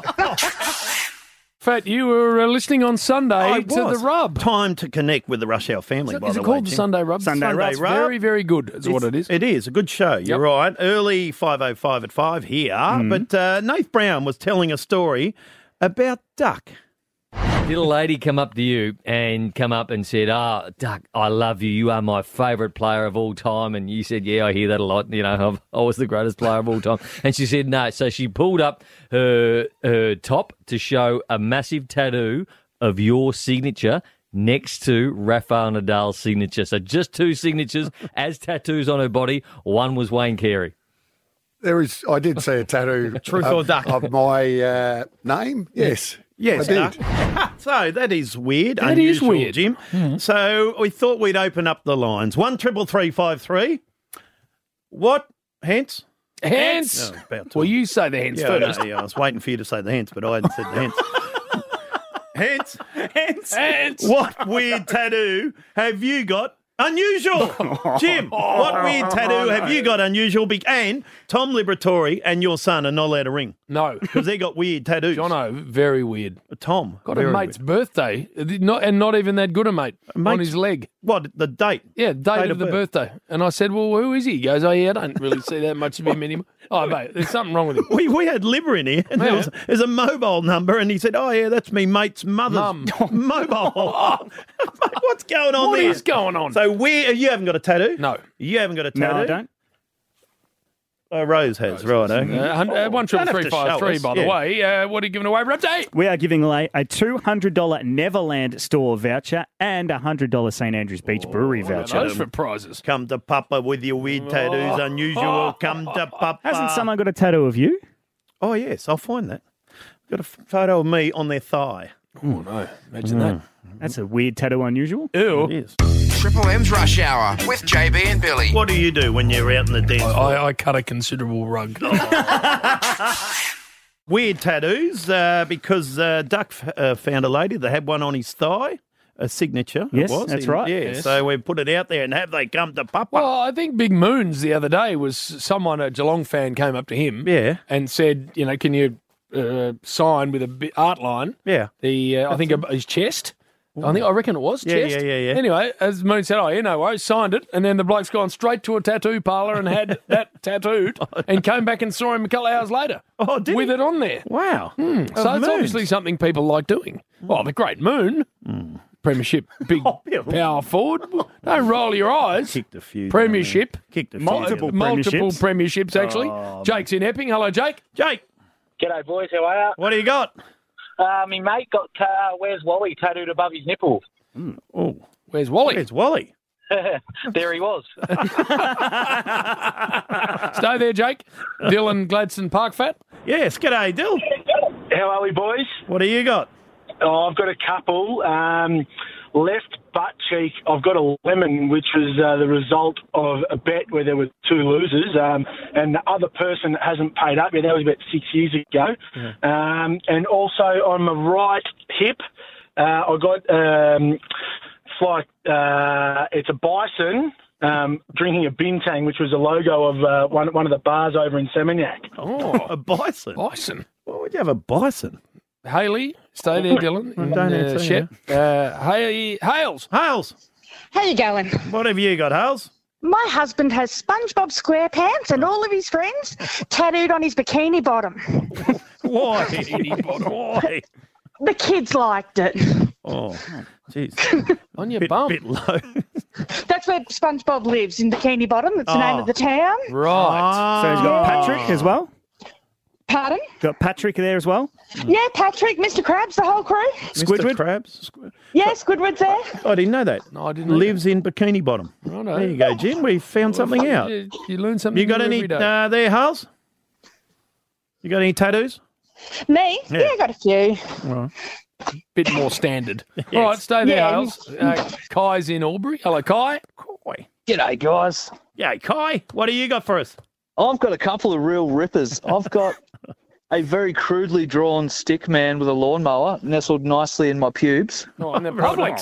Fat, you were uh, listening on Sunday I to was. the Rub. Time to connect with the Rush Hour family, Is it, by is the it way, called the Jim. Sunday Rub? Sunday Sunday Rub. It's very, very good is what it is. It is. A good show. You're Yep. right. Early five oh five at five here. Mm. But uh, Nath Brown was telling a story about Duck. Did a lady come up to you and come up and said, "Ah, oh, Duck, I love you. You are my favourite player of all time." And you said, "Yeah, I hear that a lot. You know, I've, I was the greatest player of all time." And she said, "No." So she pulled up her her top to show a massive tattoo of your signature next to Rafael Nadal's signature. So just two signatures as tattoos on her body. One was Wayne Carey. There is. I did see a tattoo. Truth of, or Duck? of my uh, name. Yes. Yes, I Duck. did. So that is weird. That is unusual, weird. Jim. Mm. So we thought we'd open up the lines. One triple three five three. What? Hence? Hence. Oh, about to. Well, you say the hence Yeah, I know, first. yeah, I was waiting for you to say the hence, but I hadn't said the hence. Hence, hence, Hence. What weird tattoo have you got? Unusual, Jim. What weird tattoo have you got? Unusual, Be- and Tom Liberatore and your son are not allowed to ring No. because they got weird tattoos. Jono, very weird. Tom Got very a mate's birthday, not and not even that good a mate, on Mate's- his leg. What the date? Yeah, date, Date of, of the birth. birthday. And I said, "Well, who is he?" He goes, "Oh, yeah, I don't really see that much of him anymore." Oh, mate, there's something wrong with him. We we had Liver in here, and there Yeah. was, there's a mobile number, and he said, "Oh yeah, that's me mate's mother's Mum. mobile." Mate, what's going on What there? is going on? So where you haven't got a tattoo? No. You haven't got a tattoo. No, I don't. Oh, Rose has, right? Okay. Uh, hun- uh, one triple Don't have three to five show three. us, By the yeah. way, uh, what are you giving away, Rupty? We are giving away a two hundred dollars Neverland store voucher and a one hundred dollars Saint Andrews Beach Brewery What are voucher. those for prizes? Come to Papa with your weird tattoos, unusual. Come to Papa. Hasn't someone got a tattoo of you? Oh yes, I'll find that. Got a f- photo of me on their thigh. Oh no! Imagine that. That's a weird tattoo, unusual. Ew. It is. Triple M's Rush Hour with J B and Billy. What do you do when you're out in the dance floor? I, I cut a considerable rug. Weird tattoos, uh, because uh, Duck f- uh, found a lady that had one on his thigh, a signature. it Yes, was. that's He- right. Yeah, Yes. so we put it out there, and have they come to Papa? Well, I think Big Moons the other day was someone, a Geelong fan, came up to him Yeah. and said, you know, can you uh, sign with a bi- art line? Yeah. The uh, I think uh, his chest. I think I reckon it was Yeah, chest. yeah, yeah, yeah. Anyway, as Moon said, oh, yeah, no worries, signed it, and then the bloke's gone straight to a tattoo parlour and had that tattooed, and came back and saw him a couple of hours later. Oh, did with he? it on there. Wow. Hmm. Of So it's Moons. obviously something people like doing. Well, the great Moon, Premiership, big Oh, yeah. power forward. Don't roll your eyes. Kicked a few. Premiership. Kicked a few. Multiple Multiple premierships. premierships, actually. Oh, Jake's in Epping. Hello, Jake. Jake, G'day, boys. How are you? what do you got? Uh, my mate got uh, Where's Wally tattooed above his nipple. Oh, Where's Wally? where's Wally? There he was. Stay there, Jake. Dylan Gladstone Park Fat. Yes, g'day, Dill. How are we, boys? What do you got? Oh, I've got a couple. Um, left butt cheek, I've got a lemon, which was uh, the result of a bet where there were two losers, um, and the other person hasn't paid up yet. That was about six years ago. Yeah. Um, and also on my right hip, uh, I got um, it's like uh, it's a bison um, drinking a bintang, which was a logo of uh, one one of the bars over in Seminyak. Oh, a bison. Bison. Why would you have a bison? Haley, stay there, Dylan. I in, don't uh, answer, Shet. Uh, Haley, Hales. Hales. How you going? What have you got, Hales? My husband has SpongeBob SquarePants and all of his friends tattooed on his bikini bottom. Why? Why? The kids liked it. Oh, jeez. On your bit, bum. bit low. That's where SpongeBob lives, in Bikini Bottom. That's the name Oh. of the town. Right. So he's got Patrick as well. Pardon? Got Patrick there as well. Yeah, Patrick, Mister Krabs, the whole crew. Mister Squidward? Krabs. Squid- Yeah, Squidward's there. I didn't know that. No, I didn't know Lives in Bikini Bottom. Righto. There you go, Jim. We found something out. You, you learn something You got new any every day. uh, there, Hales? You got any tattoos? Me? Yeah. Yeah, I got a few. Right. Bit more standard. All right, stay there, Yeah. Hales. Uh, Kai's in Albury. Hello, Kai. Kai. G'day, guys. Yeah, Kai, what do you got for us? I've got a couple of real rippers. I've got a very crudely drawn stick man with a lawnmower nestled nicely in my pubes. Oh, in the Publix.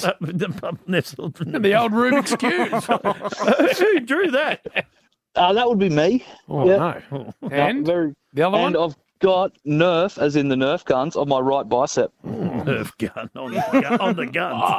The old Rubik's Cube. Who drew that? Uh, that would be me. Oh, Yep. no. Uh, And very, the other and one? I've got Nerf, as in the Nerf guns, on my right bicep. Nerf gun on the gun. On the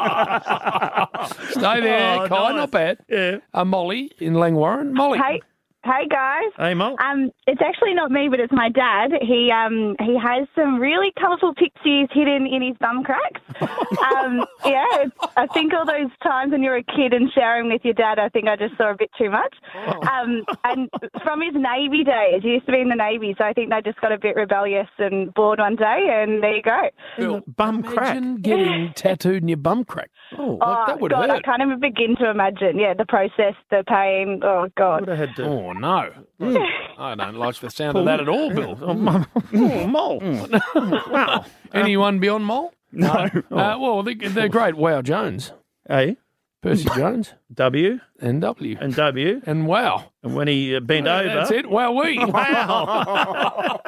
guns. Stay there, Oh, Kai. nice. Not bad. Yeah. Uh, Molly in Langwarrin. Molly. Hey, hey guys. Hey, Mol. Um, it's actually not me, but it's my dad. He um he has some really colourful pixies hidden in his bum cracks. um, yeah, it's, I think all those times when you're a kid and sharing with your dad, I think I just saw a bit too much. Um, and from his Navy days, he used to be in the Navy, so I think they just got a bit rebellious and bored one day, and there you go. Bill, bum crack. Imagine getting tattooed in your bum crack. Oh, Oh, like, that would God, hurt. I can't even begin to imagine. Yeah, the process, the pain. Oh, God. Would have had to. Oh, no. I don't like the sound of that at all, Bill. Oh, Mol. Oh, Mol. Wow. Anyone beyond Mol? No. Uh, well, they, they're great. Wow, Jones. Hey? Percy Jones. W. And W. And W. And wow. And when he uh, bent Uh, over. That's it. Wow, we. Wow.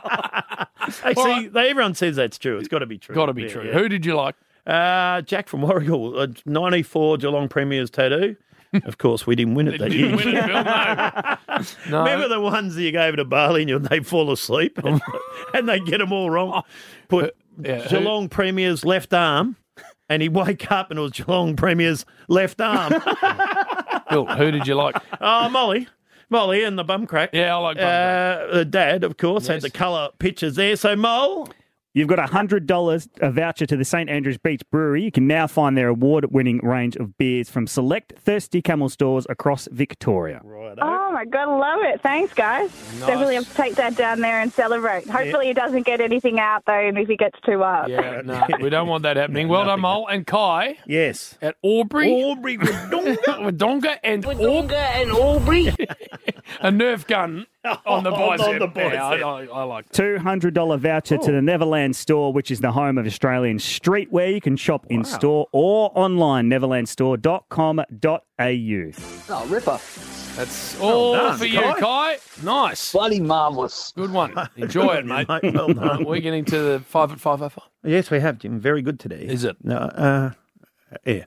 Hey, All see, right. they, everyone says that's true. It's got to be true. Got to be Yeah, true. yeah. Who did you like? Uh, Jack from Warragul, uh, ninety-four Geelong Premier's tattoo. Of course, we didn't win it that year. Didn't win it, Bill, no. No. Remember the ones that you gave to Barley and you- they fall asleep and, and they get them all wrong? Put yeah, who- Geelong Premier's left arm and he'd wake up and it was Geelong Premier's left arm. Bill, who did you like? Oh, Molly. Molly and the bum crack. Yeah, I like bum uh, The dad, of course, had Yes. the colour pictures there. So, Mole. You've got a one hundred dollars a voucher to the St Andrews Beach Brewery. You can now find their award-winning range of beers from select Thirsty Camel stores across Victoria. Oh, my God, I love it. Thanks, guys. Definitely have to take that down there and celebrate. Hopefully he doesn't get anything out, though, and if he gets too up. Yeah, no, we don't want that happening. Well done, Mole. And Kai Yes. at Albury. Aubrey Wodonga. Wodonga and Wodonga and Albury. a Nerf gun on the On bicep. the bicep. Yeah, I, I, I like that. two hundred dollars voucher to the Neverland store, which is the home of Australian streetwear. You can shop in-store or online, neverland store dot com dot a u. Oh, ripper. That's all done, for you, Kai. Kai. Nice. Bloody marvellous. Good one. Enjoy it, mate. Mate, well done. We're getting to the five at five oh five. Yes, we have, Jim. Very good today. Is it? No, uh, yeah.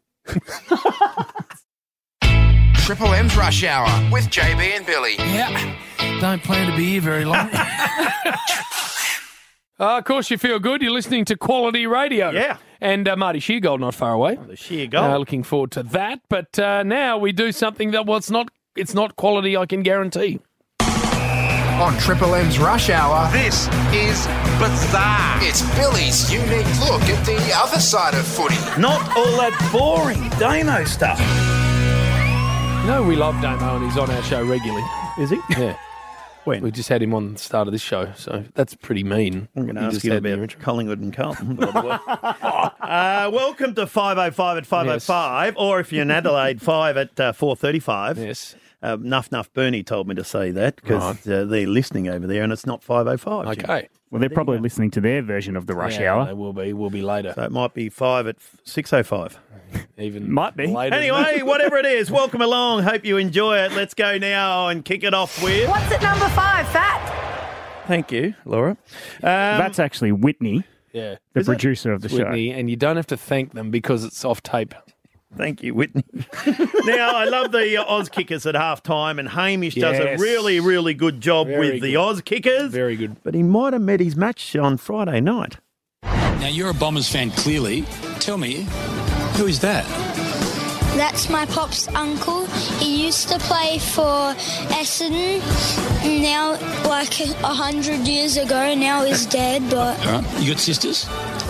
Triple M's Rush Hour with J B and Billy. Yeah. Don't plan to be here very long. Uh, of course, you feel good. You're listening to Quality Radio. Yeah. And uh, Marty Sheargold not far away. The sheer goal. Uh, looking forward to that. But uh, now we do something that, well, it's not, it's not quality, I can guarantee. On Triple M's Rush Hour, This is bizarre. it's Billy's unique look at the other side of footy. Not all that boring Damo stuff. You know, we love Damo and he's on our show regularly. Is he? Yeah. When? We just had him on the start of this show, so that's pretty mean. I'm going to You ask just you had your about intro. Collingwood and Carlton, by the way. uh, welcome to five oh five at five oh five, or if you're in Adelaide, five at uh, four thirty-five. Yes. Uh, Nuff Nuff Bernie told me to say that because uh, they're listening over there and it's not five oh five. Jim. Okay. Well, they're probably listening to their version of the rush Yeah, hour. They will be. Will be later. So it might be five at six oh five. Even Might be. later. than Anyway, that. whatever it is, welcome along. Hope you enjoy it. Let's go now and kick it off with... What's at number five, Fat? Thank you, Laura. Um, That's actually Whitney, Yeah. the Is it? producer of the show. Whitney, and you don't have to thank them because it's off tape. Thank you, Whitney. Now, I love the uh, Oz Kickers at half time, and Hamish does a Yes. really, really good job Very with the good. Oz Kickers. Very good. But he might have met his match on Friday night. Now, you're a Bombers fan, clearly. Tell me, who is that? That's my pop's uncle. He used to play for Essendon. Now, like a hundred years ago, now he's dead. But All right. You got sisters?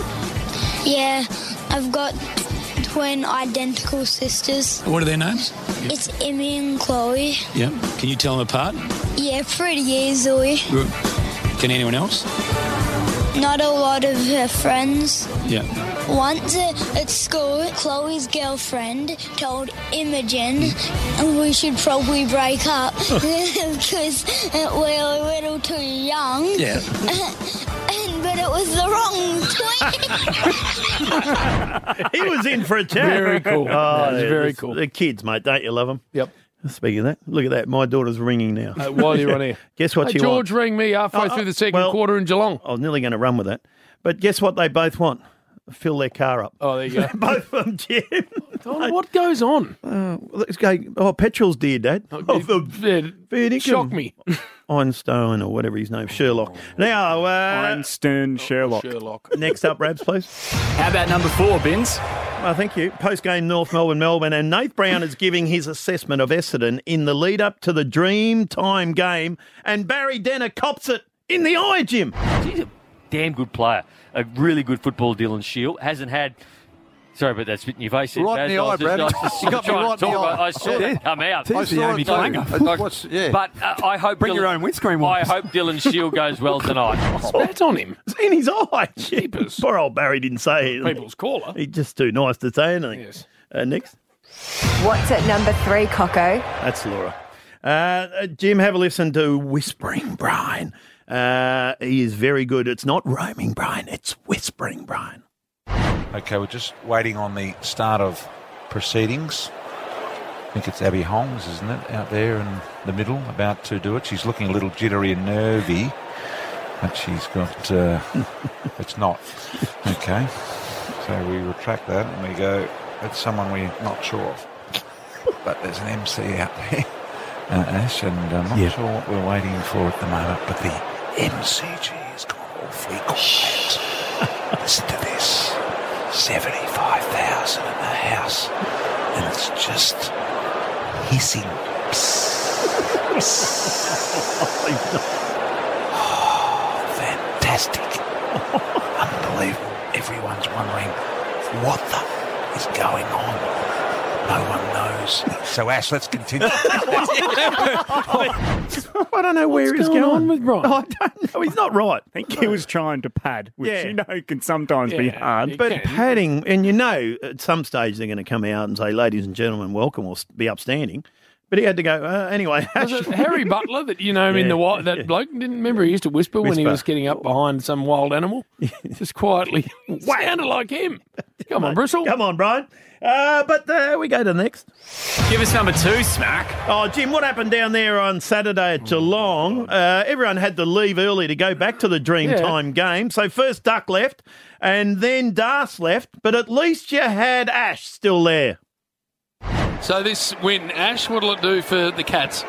yeah, I've got twin identical sisters. What are their names? It's Emmy and Chloe. Yeah. Can you tell them apart? Yeah, pretty easily. Good. Can anyone else? Not a lot of her friends. Yeah. Once uh, at school, Chloe's girlfriend told Imogen we should probably break up because uh, we're a little too young. Yeah. and but but it was the wrong twin. He was in for a chat. Very cool. Oh, That's yeah, very it's- cool. The kids, mate, don't you love them? Yep. Speaking of that, look at that. My daughter's ringing now. Uh, while you're on here. Guess what Hey, she George wants? rang me halfway Oh, through oh, the second well, quarter in Geelong. I was nearly going to run with that. But guess what they both want? Fill their car up. Oh, there you go. Both of them, Jim. Don, what goes on? Uh, let's go. Oh, petrol's dear, Dad. Oh, Oh, for yeah, fair dinkum. shock me. Einstein or whatever his name, Sherlock. Now, uh, Einstein, Sherlock. Sherlock. next up, Rabs, please. How about number four, Bins? Well, thank you. Post-game North Melbourne, Melbourne, and Nath Brown is giving his assessment of Essendon in the lead-up to the Dream Time game, and Barry Denner cops it in the eye, Jim. He's a damn good player. A really good football, Dylan Shield. Hasn't had... Sorry about that spit in your face. Right in the eye, Brad. You got me right in the eye. I saw it come out. There's the only thing. What's- yeah. But uh, I hope... Bring Dylan, your own windscreen I wipers. hope Dylan Shield goes well tonight. Spat on him. It's in his eye. Jeepers. Poor old Barry didn't say it. People's caller. He's just too nice to say anything. Yes. Uh, next. What's at number three, Coco? That's Laura. Uh, Jim, have a listen to Whispering Brian. Uh, he is very good. It's not roaming Brian, it's Whispering Brian. Okay, we're just waiting on the start of proceedings. I think it's Abby Holmes, isn't it, out there in the middle, about to do it. She's looking a little jittery and nervy, but she's got... Uh, it's not. Okay, so we retract that and we go, it's someone we're not sure of. But there's an M C out there, uh, Ash, and I'm not Yep. sure what we're waiting for at the moment, but the M C G has gone awfully quiet. Listen to this. seventy-five thousand in the house, and it's just hissing. Psst, psst. Oh, fantastic. Unbelievable. Everyone's wondering what the is going on. No one knows. So, Ash, let's continue. I don't know where What's he's going going. on with Brian? I don't know. He's not right. I think he was trying to pad, which Yeah. you know can sometimes be Yeah, hard. it But can. padding, and you know, at some stage they're going to come out and say, ladies and gentlemen, welcome, or be upstanding. But he had to go, uh, anyway. Was it Harry Butler that, you know, in Yeah, the white, that yeah. bloke? Didn't remember he used to whisper, when he Whisper. was getting up behind some wild animal? Just quietly. Sounded like him. Come on, Bristle. Come on, Brian. Uh, but uh, we go to the next. Give us number two, Smack. Oh, Jim, what happened down there on Saturday at Geelong? Uh, everyone had to leave early to go back to the Dreamtime game. So first Duck left and then Das left, but at least you had Ash still there. So this win, Ash, what'll it do for the Cats?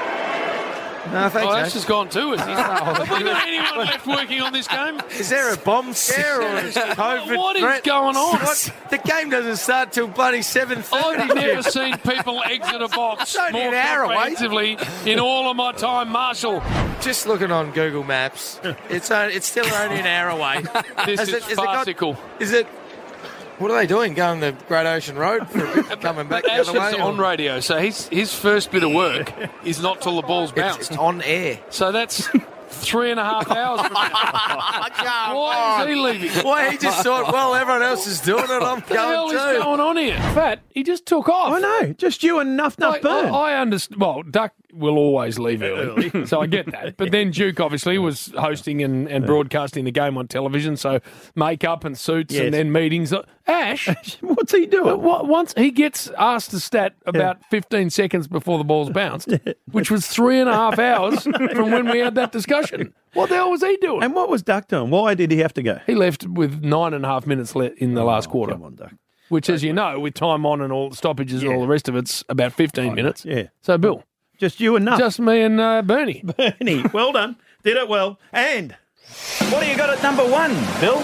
No, thanks, Oh, Ash. Ash has gone too, is he? Have we got anyone left working on this game? Is there a bomb scare or a COVID What is threat? going on? What? The game doesn't start till bloody seven thirty. I've never seen people exit a box It's only more an hour away. comprehensively in all of my time, Marshall. Just looking on Google Maps, it's only, it's still only an hour away. This Has is it- has it got- farcical. Is it? What are they doing? Going the Great Ocean Road for a bit, coming back But the Ash other way? is or- on radio, so his his first bit of work is not till the ball's bounced. It's on air. So that's three and a half hours from now. Why is he leaving? Why he just thought, well, everyone else is doing it, I'm What the hell going is too. going on here? Fat, he just took off. I know, just you and Nuff Nuff Like, Burn. I, I understand. Well, Duck will always leave early, so I get that. But then Duke obviously was hosting and, and broadcasting the game on television, so makeup and suits Yes. and then meetings. Ash, what's he doing? What, once he gets asked a stat about fifteen seconds before the ball's bounced, which was three and a half hours from when we had that discussion. What the hell was he doing? And what was Duck doing? Why did he have to go? He left with nine and a half minutes left in the last quarter. Come on, Duck. Which, as you know, with time on and all the stoppages and all the rest of it's about fifteen minutes. Yeah. So, Bill. Just you and Nuff. Just me and uh, Bernie. Bernie, well done. Did it well. And what do you got at number one, Bill?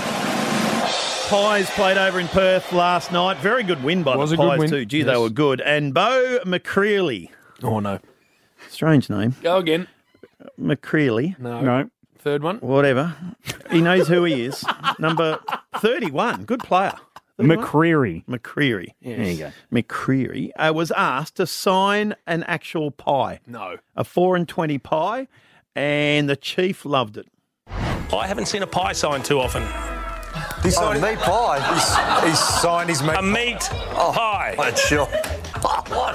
Pies played over in Perth last night. Very good win by Was the a good Pies win. too. Gee, Yes. they were good. And Bo McCreely. Oh, no. Strange name. Go again. McCreely. No. No. Third one. Whatever. He knows who he is. Number thirty-one. Good player. thirty-one? McCreary. McCreary. Yes. There you go. McCreary uh, was asked to sign an actual pie. No. A four and twenty pie, and the chief loved it. I haven't seen a pie sign too often. He's oh, meat pie. He's, he's signed his meat A meat pie. Oh, sure. What?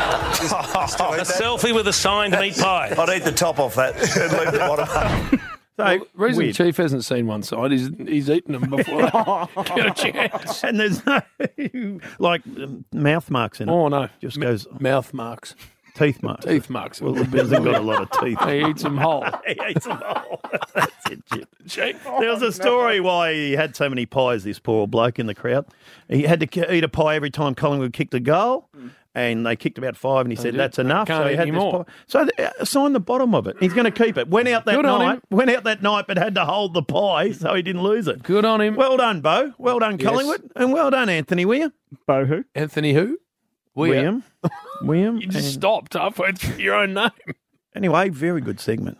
a selfie with a signed meat pie. I'd eat the top off that and leave the bottom. So, Well, the reason weird. Chief hasn't seen one side is he's eaten them before they get a chance. And there's no, like, um, mouth marks in it. Oh, no. Just M- goes... Mouth marks. Teeth marks. Teeth marks. Well, he hasn't got a lot of teeth. He eats them whole. He eats them whole. That's it, Jim. There was a story why he had so many pies, this poor bloke in the crowd. He had to ki- eat a pie every time Collingwood kicked a goal, and they kicked about five, and he They said, did. that's enough. Can't so he eat had any this more. pie. So uh, signed the bottom of it. He's going to keep it. Went out that Good on night. him. Went out that night, but had to hold the pie, so he didn't lose it. Good on him. Well done, Bo. Well done, Yes. Collingwood. And well done, Anthony Weir. Bo who? Anthony who? Weir. William. William. You just and- stopped halfway through your own name. Anyway, very good segment.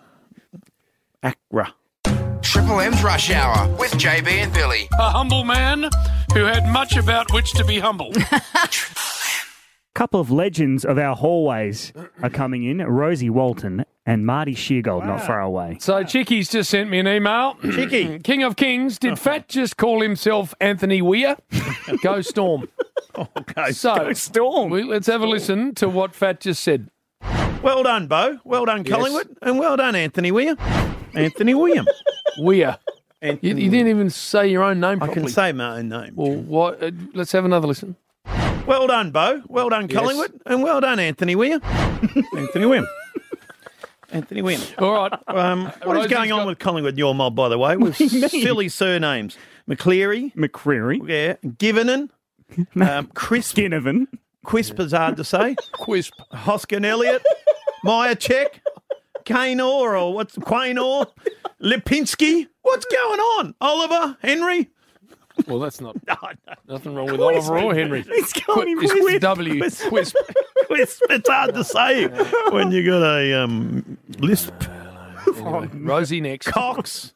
Accra. Triple M's Rush Hour with J B and Billy. A humble man who had much about which to be humble. Couple of legends of our hallways are coming in. Rosie Walton and Marty Sheargold, not far away. So Chicky's just sent me an email. Chicky. King of Kings, did Fat just call himself Anthony Weir? Go Storm. Okay, So, go Storm. We, let's have a listen to what Fat just said. Well done, Bo. Well done, Yes. Collingwood. And well done, Anthony Weir. Anthony William. Weir. Anthony You, you didn't even say your own name I properly. can say my own name. Well, what? Uh, let's have another listen. Well done, Bo. Well done, Yes. Collingwood. And well done, Anthony Weir. Anthony Weir. Anthony Weir. All right. Um, what is Rosie's going on got- with Collingwood, your mob, by the way, with do you mean? silly surnames? McCleary. McCreary. Yeah. Givenon. Um, Crisp. Ginnivan. Quisp is hard to say. Quisp. Hoskin Elliott. Myercheck. Kaynor, or what's Quaynor? Lipinski. What's going on? Oliver. Henry. Well, that's not No, no. nothing wrong with Quisp. Oliver or Henry. He's calling him It's Quisp. W. Quisp. Quisp. Quisp. It's hard to say when you got a um, lisp. Anyway, Rosie next. Cox.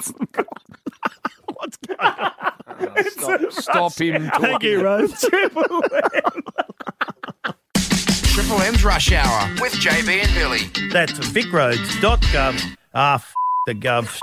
What's going on? Stop, stop him talking. Thank you, Rose. Triple Triple M's Rush Hour with J B and Billy. That's vicroads dot gov. Ah, f- the gov.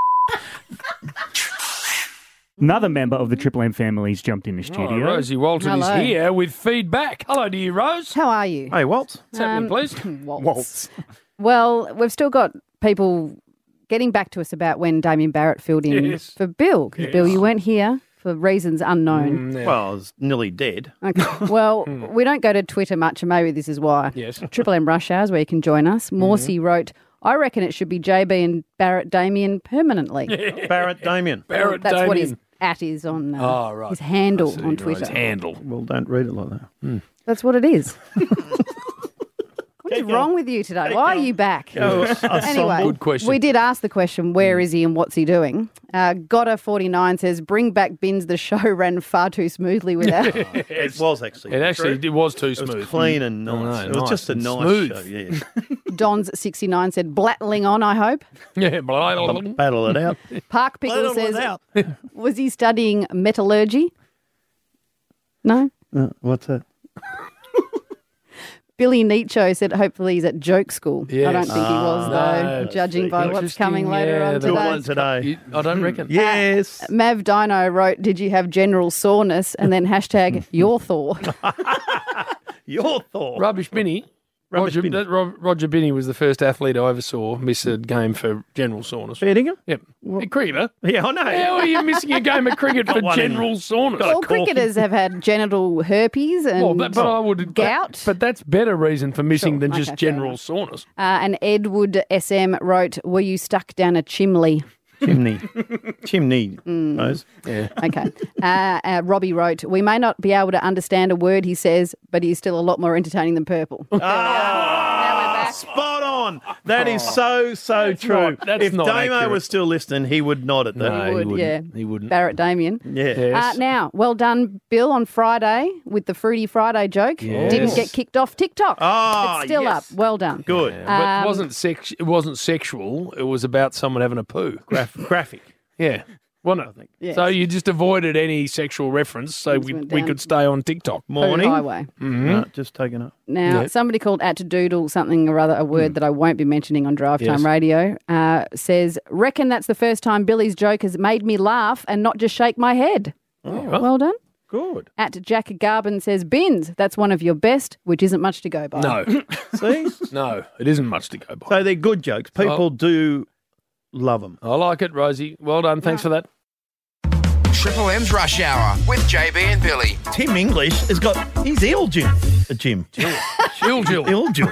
Another member of the Triple M family's jumped in the studio. Oh, Rosie Walton Hello. is here with feedback. Hello to you, Rose. How are you? Hey, Waltz. What's happening, Um, please? Waltz. Waltz. Well, we've still got people getting back to us about when Damien Barrett filled in Yes. for Bill. Because, Bill, you weren't here for reasons unknown. Mm, yeah. Well, I was nearly dead. Okay. Well, we don't go to Twitter much, and maybe this is why. Yes. Triple M Rush Hours, where you can join us. Morsey wrote, I reckon it should be J B and Barrett Damien permanently. Barrett Damien. Barrett That's what his Damien. at is on uh, Oh, right. his handle I see, on right, Twitter. his handle. Well, don't read it like that. That's what it is. What is wrong with you today? Why are you back? Go, Anyway, Good question. we did ask the question, where is he and what's he doing? Uh, Gotta forty-nine says, bring back Bins. The show ran far too smoothly without. It was actually. It actually True. it was too It smooth. was clean and Oh, nice. no, it was nice just a and nice smooth. show. Yeah. Don's sixty-nine said, blattling on, I hope. Yeah, blah, blah, blah. Battle it out. Park Pickle Battle it says, out. was he studying metallurgy? No? Uh, what's that? Billy Nietzsche said, hopefully he's at joke school. I don't Yes. think he was, though, No. judging by what's Interesting, coming later yeah, on the Good today. one today. You- I don't reckon. Yes. Mav Dino wrote, did you have general soreness? And then hashtag your Thor. Your thought. Rubbish Binny. Rubbish Roger, Binny. that, Ro- Roger Binny was the first athlete I ever saw miss a game for general soreness. Fair dinkum? Yep. Hey, cricketer. Yeah, I know. How are you missing a game of cricket Got for one in. general soreness? All cricketers have had genital herpes and Well, that, but I would gout. But that's better reason for missing Sure, than okay, just fair general enough. soreness. Uh, and Edward S M wrote, were you stuck down a chimney? Chimney. Chimney. Mm. Rose. Yeah. Okay. Uh, uh, Robbie wrote, we may not be able to understand a word he says, but he's still a lot more entertaining than Purple. Ah, spot on. That is so, so That's true. not- that's if not Damo accurate. was still listening, he would nod at that. No, He would, wouldn't. yeah. He wouldn't. Barrett Damien. Yeah. Yes. Uh, now, well done, Bill, on Friday with the Fruity Friday joke. Yes. Didn't get kicked off TikTok. Ah, it's still yes. up. Well done. Good. Yeah, but Um, it wasn't sex. It wasn't sexual. It was about someone having a poo. Graph- graphic. Yeah. Wasn't it? I think. Yes. So you just avoided any sexual reference, so Things we went we down. could stay on TikTok. Morning. Highway. Mhm. No, just taking up. Now, Yeah. somebody called at to doodle something or other, a word that I won't be mentioning on Drive Time Yes. Radio, uh, says, reckon that's the first time Billy's joke has made me laugh and not just shake my head. Oh, Well done. good. At Jack Garbin says, Bins, that's one of your best, which isn't much to go by. No, See? no, it isn't much to go by. So they're good jokes. People Oh. do Love them. I like it, Rosie. Well done. Thanks for that. Triple M's Rush Hour with J B and Billy. Tim English has got his ill Jim. A Jim. Ill Jill. Ill Jill.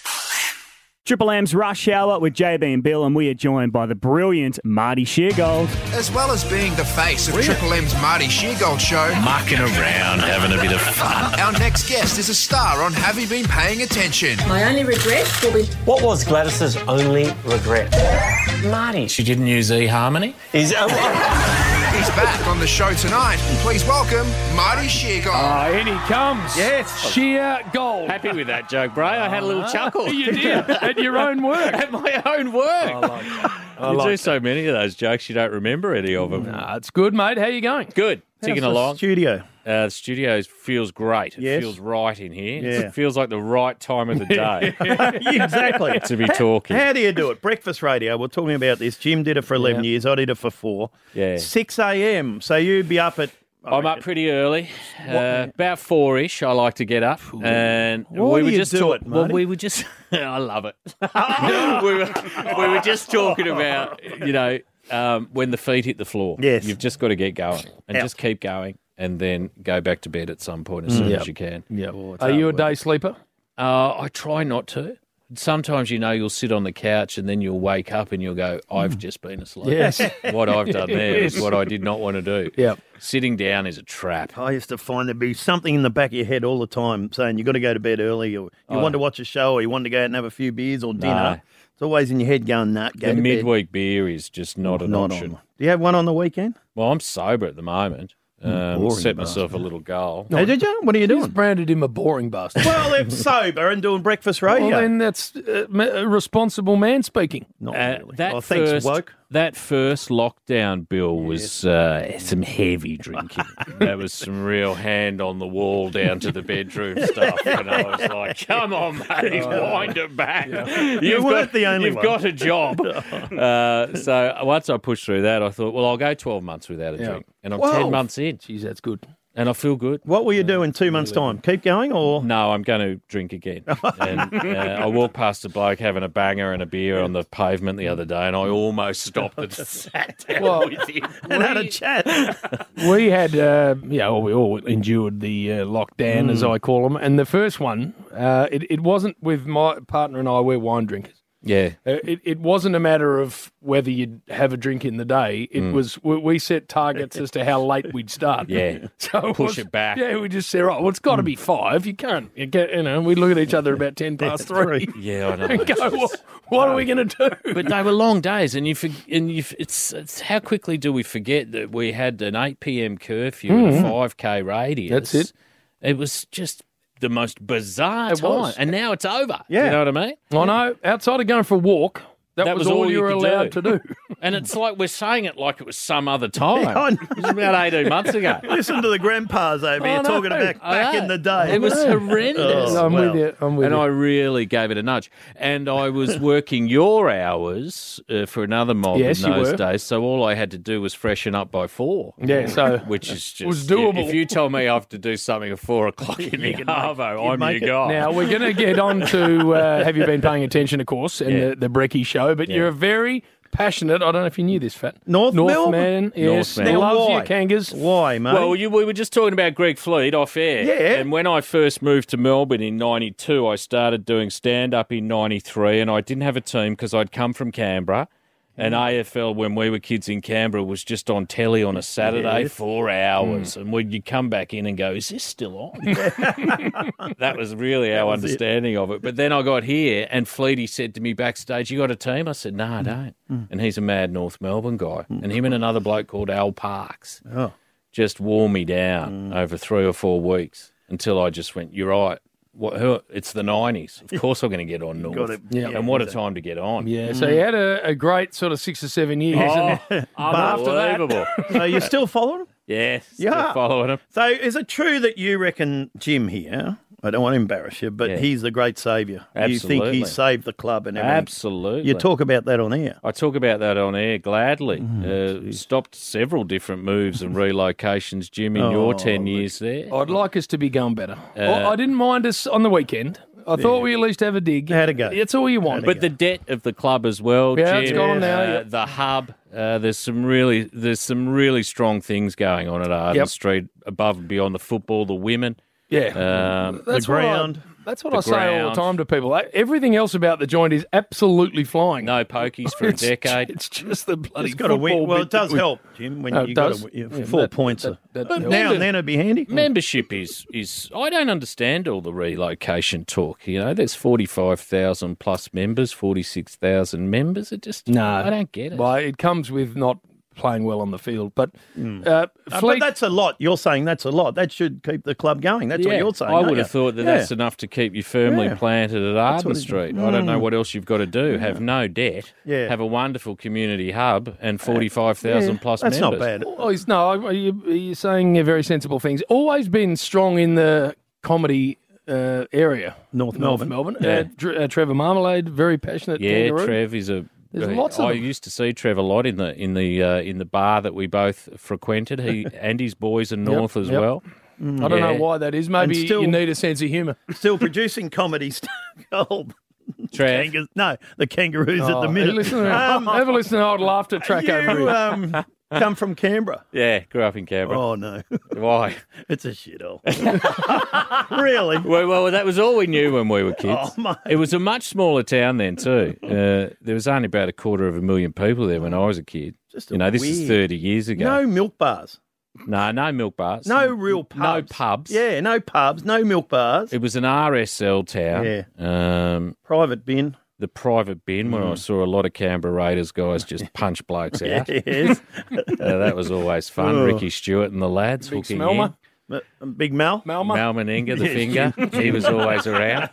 Triple M's Rush Hour with J B and Bill, and we are joined by the brilliant Marty Sheargold. As well as being the face of Triple M's Marty Sheargold show. Mucking around, having a bit of fun. Our next guest is a star on Have You Been Paying Attention? My only regret will be... What was Gladys's only regret? Marty. She didn't use eHarmony? Is He's back on the show tonight. Please welcome Marty Sheargold. Ah, in he comes. Yes. Sheer gold. Happy with that joke, Bray. I had a little chuckle. You did. At your own work. At my own work. I like it. I you like do it. so many of those jokes, you don't remember any of them. Nah, it's good, mate. How you going? Good. Ticking How's the along. studio? Uh, the studio feels great. It Yes. feels right in here. Yeah. It feels like the right time of the day Exactly. to be talking. How do you do it? Breakfast radio. We're talking about this. Jim did it for eleven Yeah. years. I did it for four. Yeah. six a.m. So you'd be up at... I I'm up reckon- pretty early, uh, about four-ish. I like to get up, and Why we do were you just do talk- it, Well, Marty? we were just. I love it. we were we were just talking about you know um, when the feet hit the floor. Yes. You've just got to get going and Yep. just keep going, and then go back to bed at some point as soon Yep. as you can. Yeah. Oh, Are you a day sleeper? Uh, I try not to. Sometimes, you know, you'll sit on the couch and then you'll wake up and you'll go, I've just been asleep. Yes. What I've done there is Yes. what I did not want to do. Yep. Sitting down is a trap. I used to find there'd be something in the back of your head all the time saying you've got to go to bed early, or you Oh. want to watch a show, or you want to go out and have a few beers or dinner. No. It's always in your head going, nah, go The to midweek beer is just not bed. an Not option. on. Do you have one on the weekend? Well, I'm sober at the moment. Um, boring set myself bastard. a little goal. Oh, did you? What are you He's doing? branded him a boring bastard. Well, they're sober and doing breakfast radio. Well, then that's uh, ma- a responsible man speaking. Not Uh, really. that oh, thanks, first, woke. that first lockdown, Bill, was uh, some heavy drinking. That was some real hand on the wall down to the bedroom stuff. And I was like, come on, mate, wind it back. You've You weren't got, the only You've one. got a job. uh, so once I pushed through that, I thought, well, I'll go twelve months without a Yeah. drink. And I'm Whoa. ten months in. Jeez, that's good. And I feel good. What will you do in two months' time? Keep going, or No, I'm going to drink again. And uh, I walked past a bloke having a banger and a beer on the pavement the other day, and I almost stopped and sat down Well, with him. and had a chat? We had, uh, yeah, well, we all endured the uh, lockdown, Mm. as I call them. And the first one, uh, it, it wasn't with my partner and I, we're wine drinkers. Yeah. Uh, it, it wasn't a matter of whether you'd have a drink in the day. It Mm. was, we, we set targets as to how late we'd start. Yeah. So Push was- it back. Yeah, we just said, right, well, it's got to be five. You can't, you, get, you know, we look at each other about ten past three. Yeah, I know. And go, what, what are we going to do? But they were long days, and you for, and you it's, it's how quickly do we forget that we had an eight p.m. curfew and a five k radius? That's it. It was just the most bizarre It time, was. and now it's over. Yeah. You know what I mean? I know, outside of going for a walk, that, That was, was all all you you were could allowed do. to do. And it's like we're saying it like it was some other time. I know. It was about eighteen months ago. Listen to the grandpas over here I know. talking about I back know. in the day. It was horrendous. I'm Well, with you. I'm with and you. I really gave it a nudge. And I was working your hours uh, for another mob Yes, in you those were. days, so all I had to do was freshen up by four. Yeah, so Which is just was doable. If you tell me I have to do something at four o'clock in the Arvo, I'm make your it. guy. Now, we're going to get on to uh, Have You Been Paying Attention, of course, and Yeah. the, the Brecky show, but Yeah. you're a very passionate, I don't know if you knew this, Fat. North Melbourne? man, yes. North Melbourne. Loves Now, your why? Kangas. Why, mate? Well, you, we were just talking about Greg Fleet off air. Yeah. And when I first moved to Melbourne in ninety-two, I started doing stand-up in ninety-three, and I didn't have a team because I'd come from Canberra. And A F L, when we were kids in Canberra, was just on telly on a Saturday, Yes. four hours. And when you come back in and go, is this still on? That was really our was it. understanding of it. But then I got here, and Fleety said to me backstage, you got a team? I said, no, I don't. And he's a mad North Melbourne guy. And him and another bloke called Al Parks Oh. just wore me down over three or four weeks until I just went, you're right. What, who, it's the nineties. Of course I'm going to get on North. Got it. Yeah. And what a time to get on. Yeah, so you had a, a great sort of six or seven years. Oh, and after that, unbelievable. So you're still following him? Yes, Yeah. still following him. So is it true that you reckon Jim here, I don't want to embarrass you, but Yeah. he's the great saviour? You think Absolutely. he saved the club and everything? Absolutely. You talk about that on air. I talk about that on air gladly. Mm, uh, stopped several different moves and relocations, Jim, in Oh, your ten years there. I'd like us to be going better. Uh, I I didn't mind us on the weekend. I thought we at least have a dig. Had a go. It's all you want. But the debt of the club as well, Yeah, Jim, it's gone now, uh, yep. the hub. Uh, there's some really, there's some really strong things going on at Arden Yep. Street, above and beyond the football, the women. Yeah. Um, That's the what I- ground. That's what the I say all the ground. time to people. Like, everything else about the joint is absolutely flying. No pokies for a It's- decade. It's just the bloody It's got to win. football Well, bit it does that we- help, Jim, when Oh, you it got does? to, Yeah, four that- points. that- are- that- but that- now and then it'd be handy. Membership is, is I don't understand all the relocation talk. You know, there's forty-five thousand plus members, forty-six thousand members. It just, No, I don't get it. Well, it comes with not playing well on the field. But Mm. uh, Uh, but Fleet, that's a lot. You're saying that's a lot. That should keep the club going. That's what Yeah, you're saying. I aren't would you? have thought that Yeah. that's enough to keep you firmly Yeah. planted at That's Arden what it- Street. I don't know Mm. what else you've got to do. Have no debt. Yeah. Have a wonderful community hub and forty-five thousand Yeah, plus that's members. not bad. Oh, he's, no, you, you're saying very sensible things. Always been strong in the comedy uh, area. North North Melbourne. Melbourne. Yeah. Uh, Dr- uh, Trevor Marmalade, very passionate Yeah, kangaroo. Trev is a. There's uh, lots of I them. used to see Trev a lot in the in the uh, in the bar that we both frequented. He and his boys are Yep, north as yep. well. I don't know Yeah. why that is. Maybe And still- you need a sense of humour. Still producing comedy stuff. Oh, Trev. kangas- no, the kangaroos at Oh, the minute. Listen to, Um, have a listen to old laughter track over you here. um, come from Canberra. Yeah, grew up in Canberra. Oh, no. Why? It's a shithole. Really? Well, well, that was all we knew when we were kids. Oh, mate. It was a much smaller town then too. Uh, there was only about a quarter of a million people there when I was a kid. Just you know, this is weird. thirty years ago. No milk bars. No, no milk bars. No real pubs. No pubs. Yeah, no pubs, no milk bars. It was an R S L town. Yeah. Um, Private bin. the private bin where I Mm. saw a lot of Canberra Raiders guys just punch blokes out. Yes. Uh, that was always fun. Oh. Ricky Stewart and the lads Big hooking Smelma. in. Uh, Big Mal. Malma. Mal Meninga, the Yes. finger, he was always around.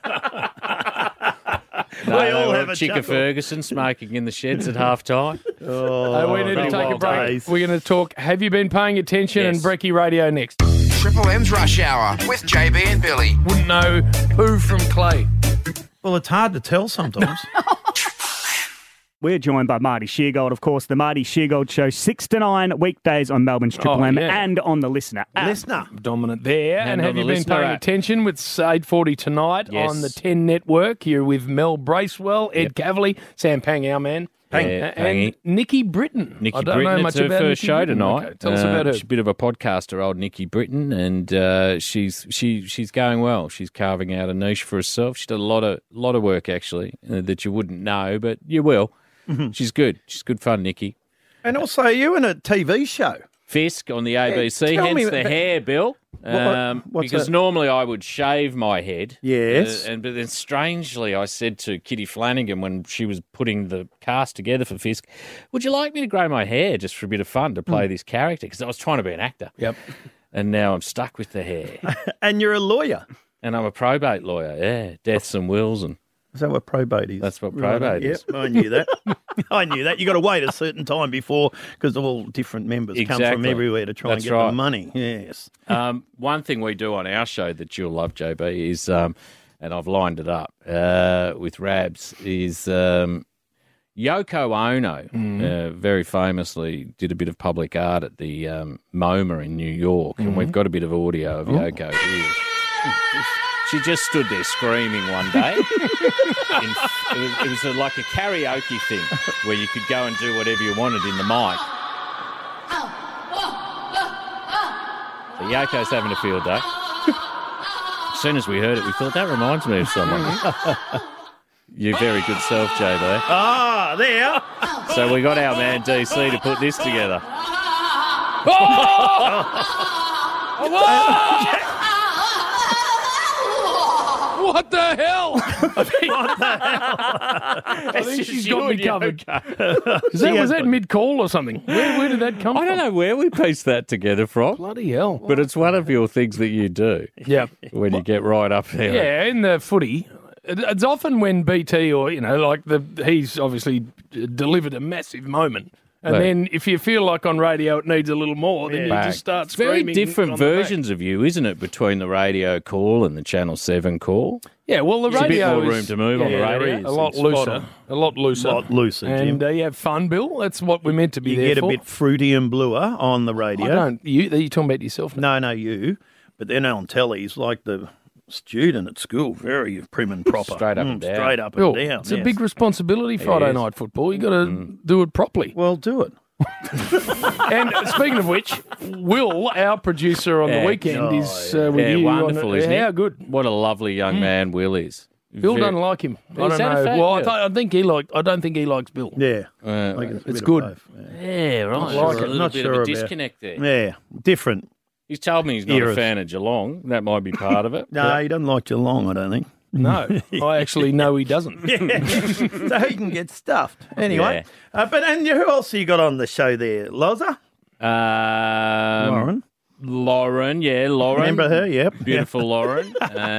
No, We they all were have a Chicka chuckle. Ferguson smoking in the sheds at half time. Oh, Hey, we need to very take a wild break. days. We're going to talk Have You Been Paying Attention Yes. and Brecky Radio next. Triple M's Rush Hour with J B and Billy. Wouldn't know who from Clay. Well, it's hard to tell sometimes. We're joined by Marty Sheargold, of course, the Marty Sheargold Show, six to nine weekdays on Melbourne's Triple Oh, M yeah. and on the Listener app. Listener. Dominant there. And, And have on you the been Listener paying app. attention with eight forty tonight Yes. on the ten Network? You're with Mel Bracewell, Ed Yep. Cavalier, Sam Pang, our man. Pang. A- Yeah, and Pangy. Nikki Britton. Nikki I don't Britton, know much it's her about first Nikki show Britton. tonight. Okay, tell us Uh, about her. She's a bit of a podcaster, old Nikki Britton, and uh, she's she she's going well. She's carving out a niche for herself. She's done a lot of lot of work actually uh, that you wouldn't know, but you will. Mm-hmm. She's good. She's good fun, Nikki. And also, are you in a T V show? Fisk on the A B C, tell hence me the about- hair, Bill. What- Um, what's because that? normally I would shave my head. Yes. Uh, and but then strangely, I said to Kitty Flanagan when she was putting the cast together for Fisk, "Would you like me to grow my hair just for a bit of fun to play this character?" Because I was trying to be an actor. Yep. And now I'm stuck with the hair. And you're a lawyer. And I'm a probate lawyer. Yeah, deaths and wills, and Is that what probate is? that's what Right, probate yep, is. I knew that. I knew that. You got to wait a certain time before, because all different members come from Exactly. everywhere to try That's and get right. the money. Yes. Um, one thing we do on our show that you'll love, J B, is, um, and I've lined it up uh, with Rabs, is um, Yoko Ono, uh, very famously did a bit of public art at the um, MoMA in New York, and we've got a bit of audio of Yoko here. She just stood there screaming one day. In, it was, it was a, like a karaoke thing where you could go and do whatever you wanted in the mic. So Yoko's having a field day. As soon as we heard it, we thought, that reminds me of someone. Your very good self, J B. Ah, there. So we got our man D C to put this together. What the hell? What the hell? I think she's got me covered. Yoko. Is that, was that mid-call or something? Where, where did that come I from? don't know where we pieced that together from, Bloody hell. but it's one of your things that you do Yeah. when you get right up there. Yeah, in the footy, it- it's often when B T or, you know, like the he's obviously d- delivered a massive moment. And Right. then if you feel like on radio it needs a little more, then you Back. just start It's very screaming. different on the back. versions of you, isn't it, between the radio call and the Channel seven call? Yeah, well, the There's a bit radio more room is- to move on the yeah, radio. there is. A lot It's spot looser. on. A lot looser. A lot looser, And Jim. uh, you have fun, Bill. That's what we're meant to be You there get a for. bit fruity and bluer on the radio. I don't. You, are you talking about yourself now? No, no, you. But then on tellies, like the student at school, very prim and proper. Straight up Mm, and down. Straight up Bill, and down. it's a yes. big responsibility, Friday is. night football. You got to do it properly. Well, do it. And speaking of which, Will, our producer on Yeah. the weekend, is uh, with yeah, you. wonderful, on, isn't How he? good. What a lovely young man Will is. Bill Very- doesn't like him. I Is don't that a know. fact, Well, I, Bill? th- I think he like. I don't think he likes Bill. Yeah. Uh, Like it's a it's bit of good. both, yeah. yeah, right. like There's it. a little Not bit sure of a about- disconnect there. Yeah, different. He's told me he's not Eras. a fan of Geelong. That might be part of it. No, he doesn't like Geelong, I don't think. No, I actually know he doesn't. So he can get stuffed. Anyway. Uh, but and who else you got on the show there? Loza? Um, Lauren? Lauren, yeah, Lauren. Remember her? Yep. Beautiful Lauren.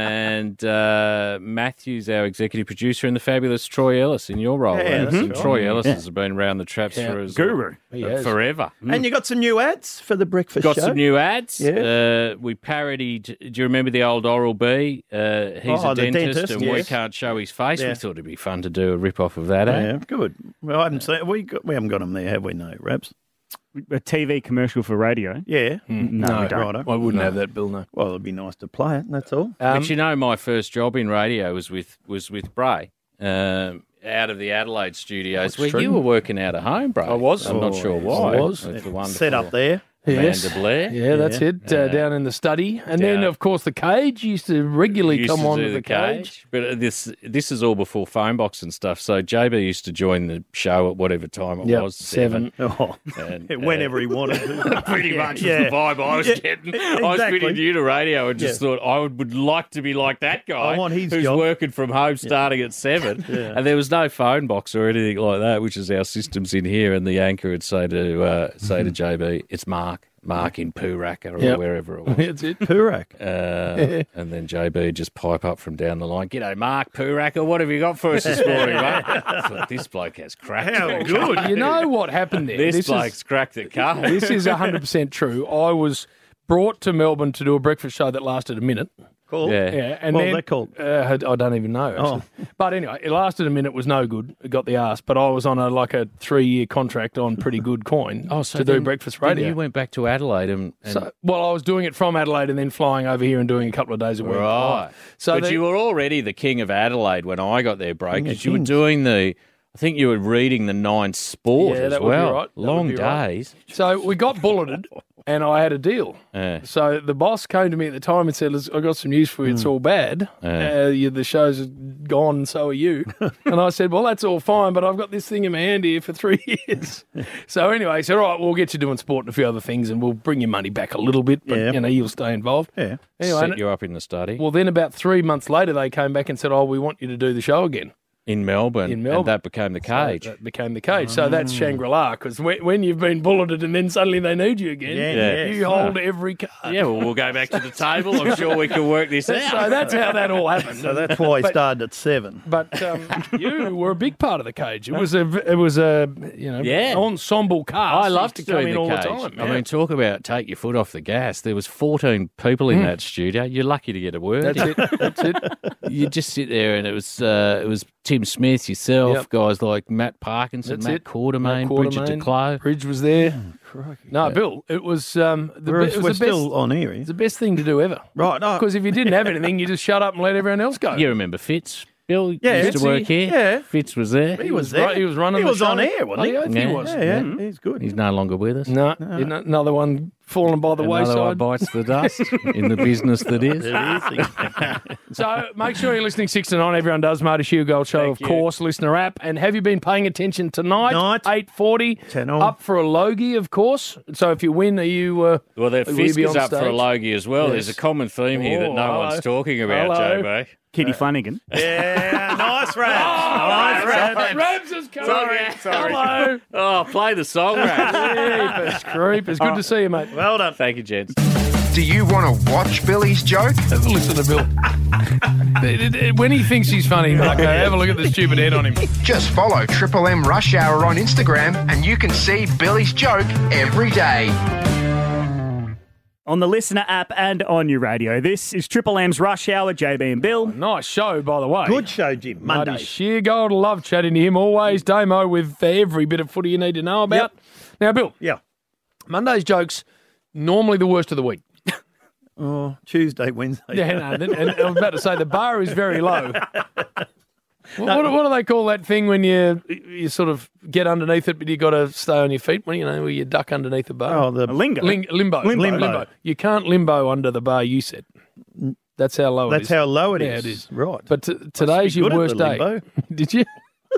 And uh, Matthew's our executive producer, and the fabulous Troy Ellis in your role. Yeah, Alice. that's And right. Troy Ellis Yeah. has been around the traps Yeah. for his Guru. He uh, has. forever. And you got some new ads for the breakfast Got show? some new ads. Yeah. Uh, we parodied. Do you remember the old Oral B? Uh, he's Oh, a the dentist, dentist, and we yes. can't show his face. Yeah. We thought it'd be fun to do a rip off of that. Eh? Yeah, good. Well, I haven't seen we got, we haven't got them there, have we? No, Raps. A T V commercial for radio? Yeah. No, we don't. righto. I wouldn't No. have that, Bill. No. Well, it'd be nice to play it. That's all. Um, but you know, my first job in radio was with was with Bray. Um, out of the Adelaide studios, That's where true. you were working out of home, Bray. I was. I'm not Oh, sure yes. why. I was. With the wonderful Set up there. Yes. Amanda Blair. Yeah, that's Yeah. it. Uh, Yeah. down in the study, and then Down. of course the cage used to regularly Used come to on do to the, cage. But uh, this this is all before phone box and stuff. So J B used to join the show at whatever time it Yep, was, seven. Oh, And, uh, whenever he wanted to. Pretty much Yeah. was the vibe I was Yeah, getting. I was exactly. pretty new to radio and just Yeah. thought I would, would like to be like that guy I want his who's job. working from home starting at seven. Yeah. And there was no phone box or anything like that, which is our systems in here. And the anchor would say to uh, say to J B, "It's Mark, Mark in Pooraka or Yep. wherever it was." That's it. Purak. Uh, and then J B just pipe up from down the line. G'day, Mark Pooraka. What have you got for us this morning, mate? I thought, this bloke has cracked. How it. good. You know what happened there? This, This bloke's is, cracked the car. this is one hundred percent true. I was brought to Melbourne to do a breakfast show that lasted a minute. Cool. Yeah. Yeah, and What then was that called? Uh, I don't even know. Actually. Oh. But anyway, it lasted a minute. Was no good. It got the arse. But I was on a like a three year contract on pretty good coin Oh, so to do then- breakfast then radio. You went back to Adelaide and, and So, well, I was doing it from Adelaide and then flying over here and doing a couple of days a week. right. So but the- you were already the king of Adelaide when I got there, break, King of because you were kings. doing the. I think you were reading the Nine Sport Yeah, as that would be well. right. That would Long be right. days. So we got bulleted, and I had a deal. Yeah. So the boss came to me at the time and said, "Listen, I got some news for you. It's all bad. Yeah. Uh, you, the show's gone, and so are you." And I said, "Well, that's all fine, but I've got this thing in my hand here for three years." So anyway, he said, "All right, we'll get you doing sport and a few other things, and we'll bring your money back a little bit, but Yeah. you know, you'll stay involved." Yeah. Anyway, Set and- you up in the study well, then about three months later, they came back and said, "Oh, we want you to do the show again." in Melbourne. In Melbourne. And that became the cage. So that became the cage. So that's Shangri-La, because when, when you've been bulleted and then suddenly they need you again, Yeah, yeah. you hold every card. yeah, well, we'll go back to the table. I'm sure we can work this out. So that's how that all happened. So that's why he But- started at seven. But um, you were a big part of the cage. It was a, it was a, you know, Yeah. ensemble cast. I loved used to come doing in the all cage. the time. I yeah. mean, talk about take your foot off the gas. There was fourteen people in that studio. You're lucky to get a word. that's in. it. That's it. You just sit there, and it was uh, it was Tim Smith, yourself, Yep. guys like Matt Parkinson, That's Matt it. Quartermain, Matt Bridget Quartermain. DeClos. Bridge was there. No, Bill, it was um, the, We're, be- it was we're the still best. on here. It's the best thing to do ever. Right. Oh, Because if you didn't have anything, you just shut up and let everyone else go. You remember Fitz? Bill Yeah, used to Fitzy. work here. Yeah. Fitz was there. he was ru- there. he was running He the was show. on air, wasn't he? I think Yeah. he was. Yeah, yeah, he's good. He's no longer with us. No, you know, another one falling by the Another one wayside. bites the dust in the business that is. So make sure you're listening six to nine. Everyone does. Marty Shear Gold Show, Thank of you. course, listener app. And have you been paying attention tonight? Night. eight forty. ten all. Up for a Logie, of course. So if you win, are you... Uh, Well, their will you Fisk be is on up for a stage? Logie as well. Yes. There's a common theme here that Oh, no hello. one's talking about, Hello. J B. Kitty Flanagan. Yeah, nice, Rab. Oh, nice, Rab. Rabs, Rabs has come. Sorry, in. sorry. Hello. Oh, play the song, Rab. Creepers, creepers. Good to see you, mate. Well done. Thank you, gents. Do you want to watch Billy's joke? Have a listen to Bill. When he thinks he's funny, Marco, have a look at the stupid head on him. Just follow Triple M Rush Hour on Instagram and you can see Billy's joke every day. On the listener app and on your radio. This is Triple M's Rush Hour, J B and Bill. Nice show, by the way. Good show, Jim. Marty Monday. Sheargold, love chatting to him always. Damo with every bit of footy you need to know about. Now, Bill, Yeah. Monday's jokes, normally the worst of the week. Oh, Tuesday, Wednesday. Yeah, no, and, and I was about to say the bar is very low. What, what, what do they call that thing when you you sort of get underneath it, but you got to stay on your feet? When you know where you duck underneath the bar. Oh, the lingo. Ling, limbo. Limbo. limbo. You can't limbo under the bar. You said that's how low it That's is. how low it Yeah, is. it is. Right. But t- today's be your good at worst the day. limbo. Did you?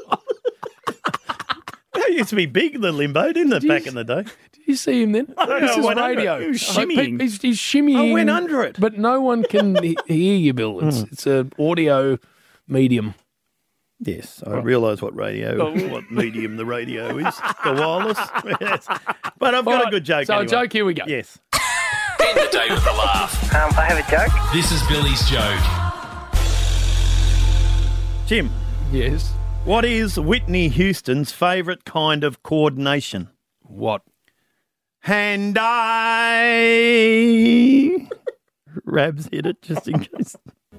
It used to be big, the limbo, didn't it, Did back you- in the day? Did you see him then? I This is went under radio. it. He was Like, shimmying. He's, he's shimmying. I went under it. But no one can he- hear you, Bill. It's, Mm. it's an audio medium. Yes, I realise what radio, what medium the radio is. The wireless. Yes. But I've got All a right, good joke So anyway. a joke, here we go. Yes. End the day with a laugh. Um, I have a joke. This is Billy's joke. Jim. Yes. What is Whitney Houston's favourite kind of coordination? What? Hand eye. Rabs hit it just in case.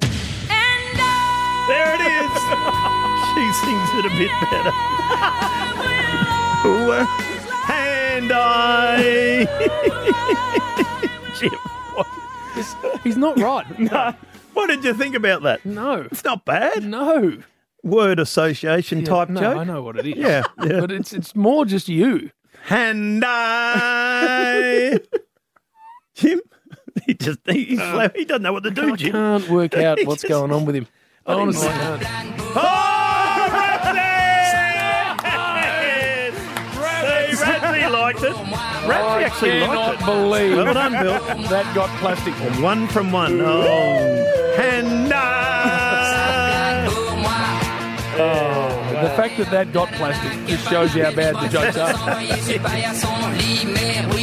There it is. She sings it a bit better. Hand eye. Jim, what? He's, he's not right. No. What did you think about that? No. It's not bad. No. Word association Yeah, type no, joke. I know what it is. Yeah, yeah. But it's it's more just you. Hand eye. Jim, he just he's Uh, he doesn't know what to do, I Jim. can't work out He what's just- going on with him. I I didn't honestly mind. can't. Oh, Radley! See, Radley liked it. Radley actually I liked cannot believe Well done, Bill. that got plastic. One from one. Oh, hand eye. Oh, the fact that that got plastic just shows you how bad the jokes are.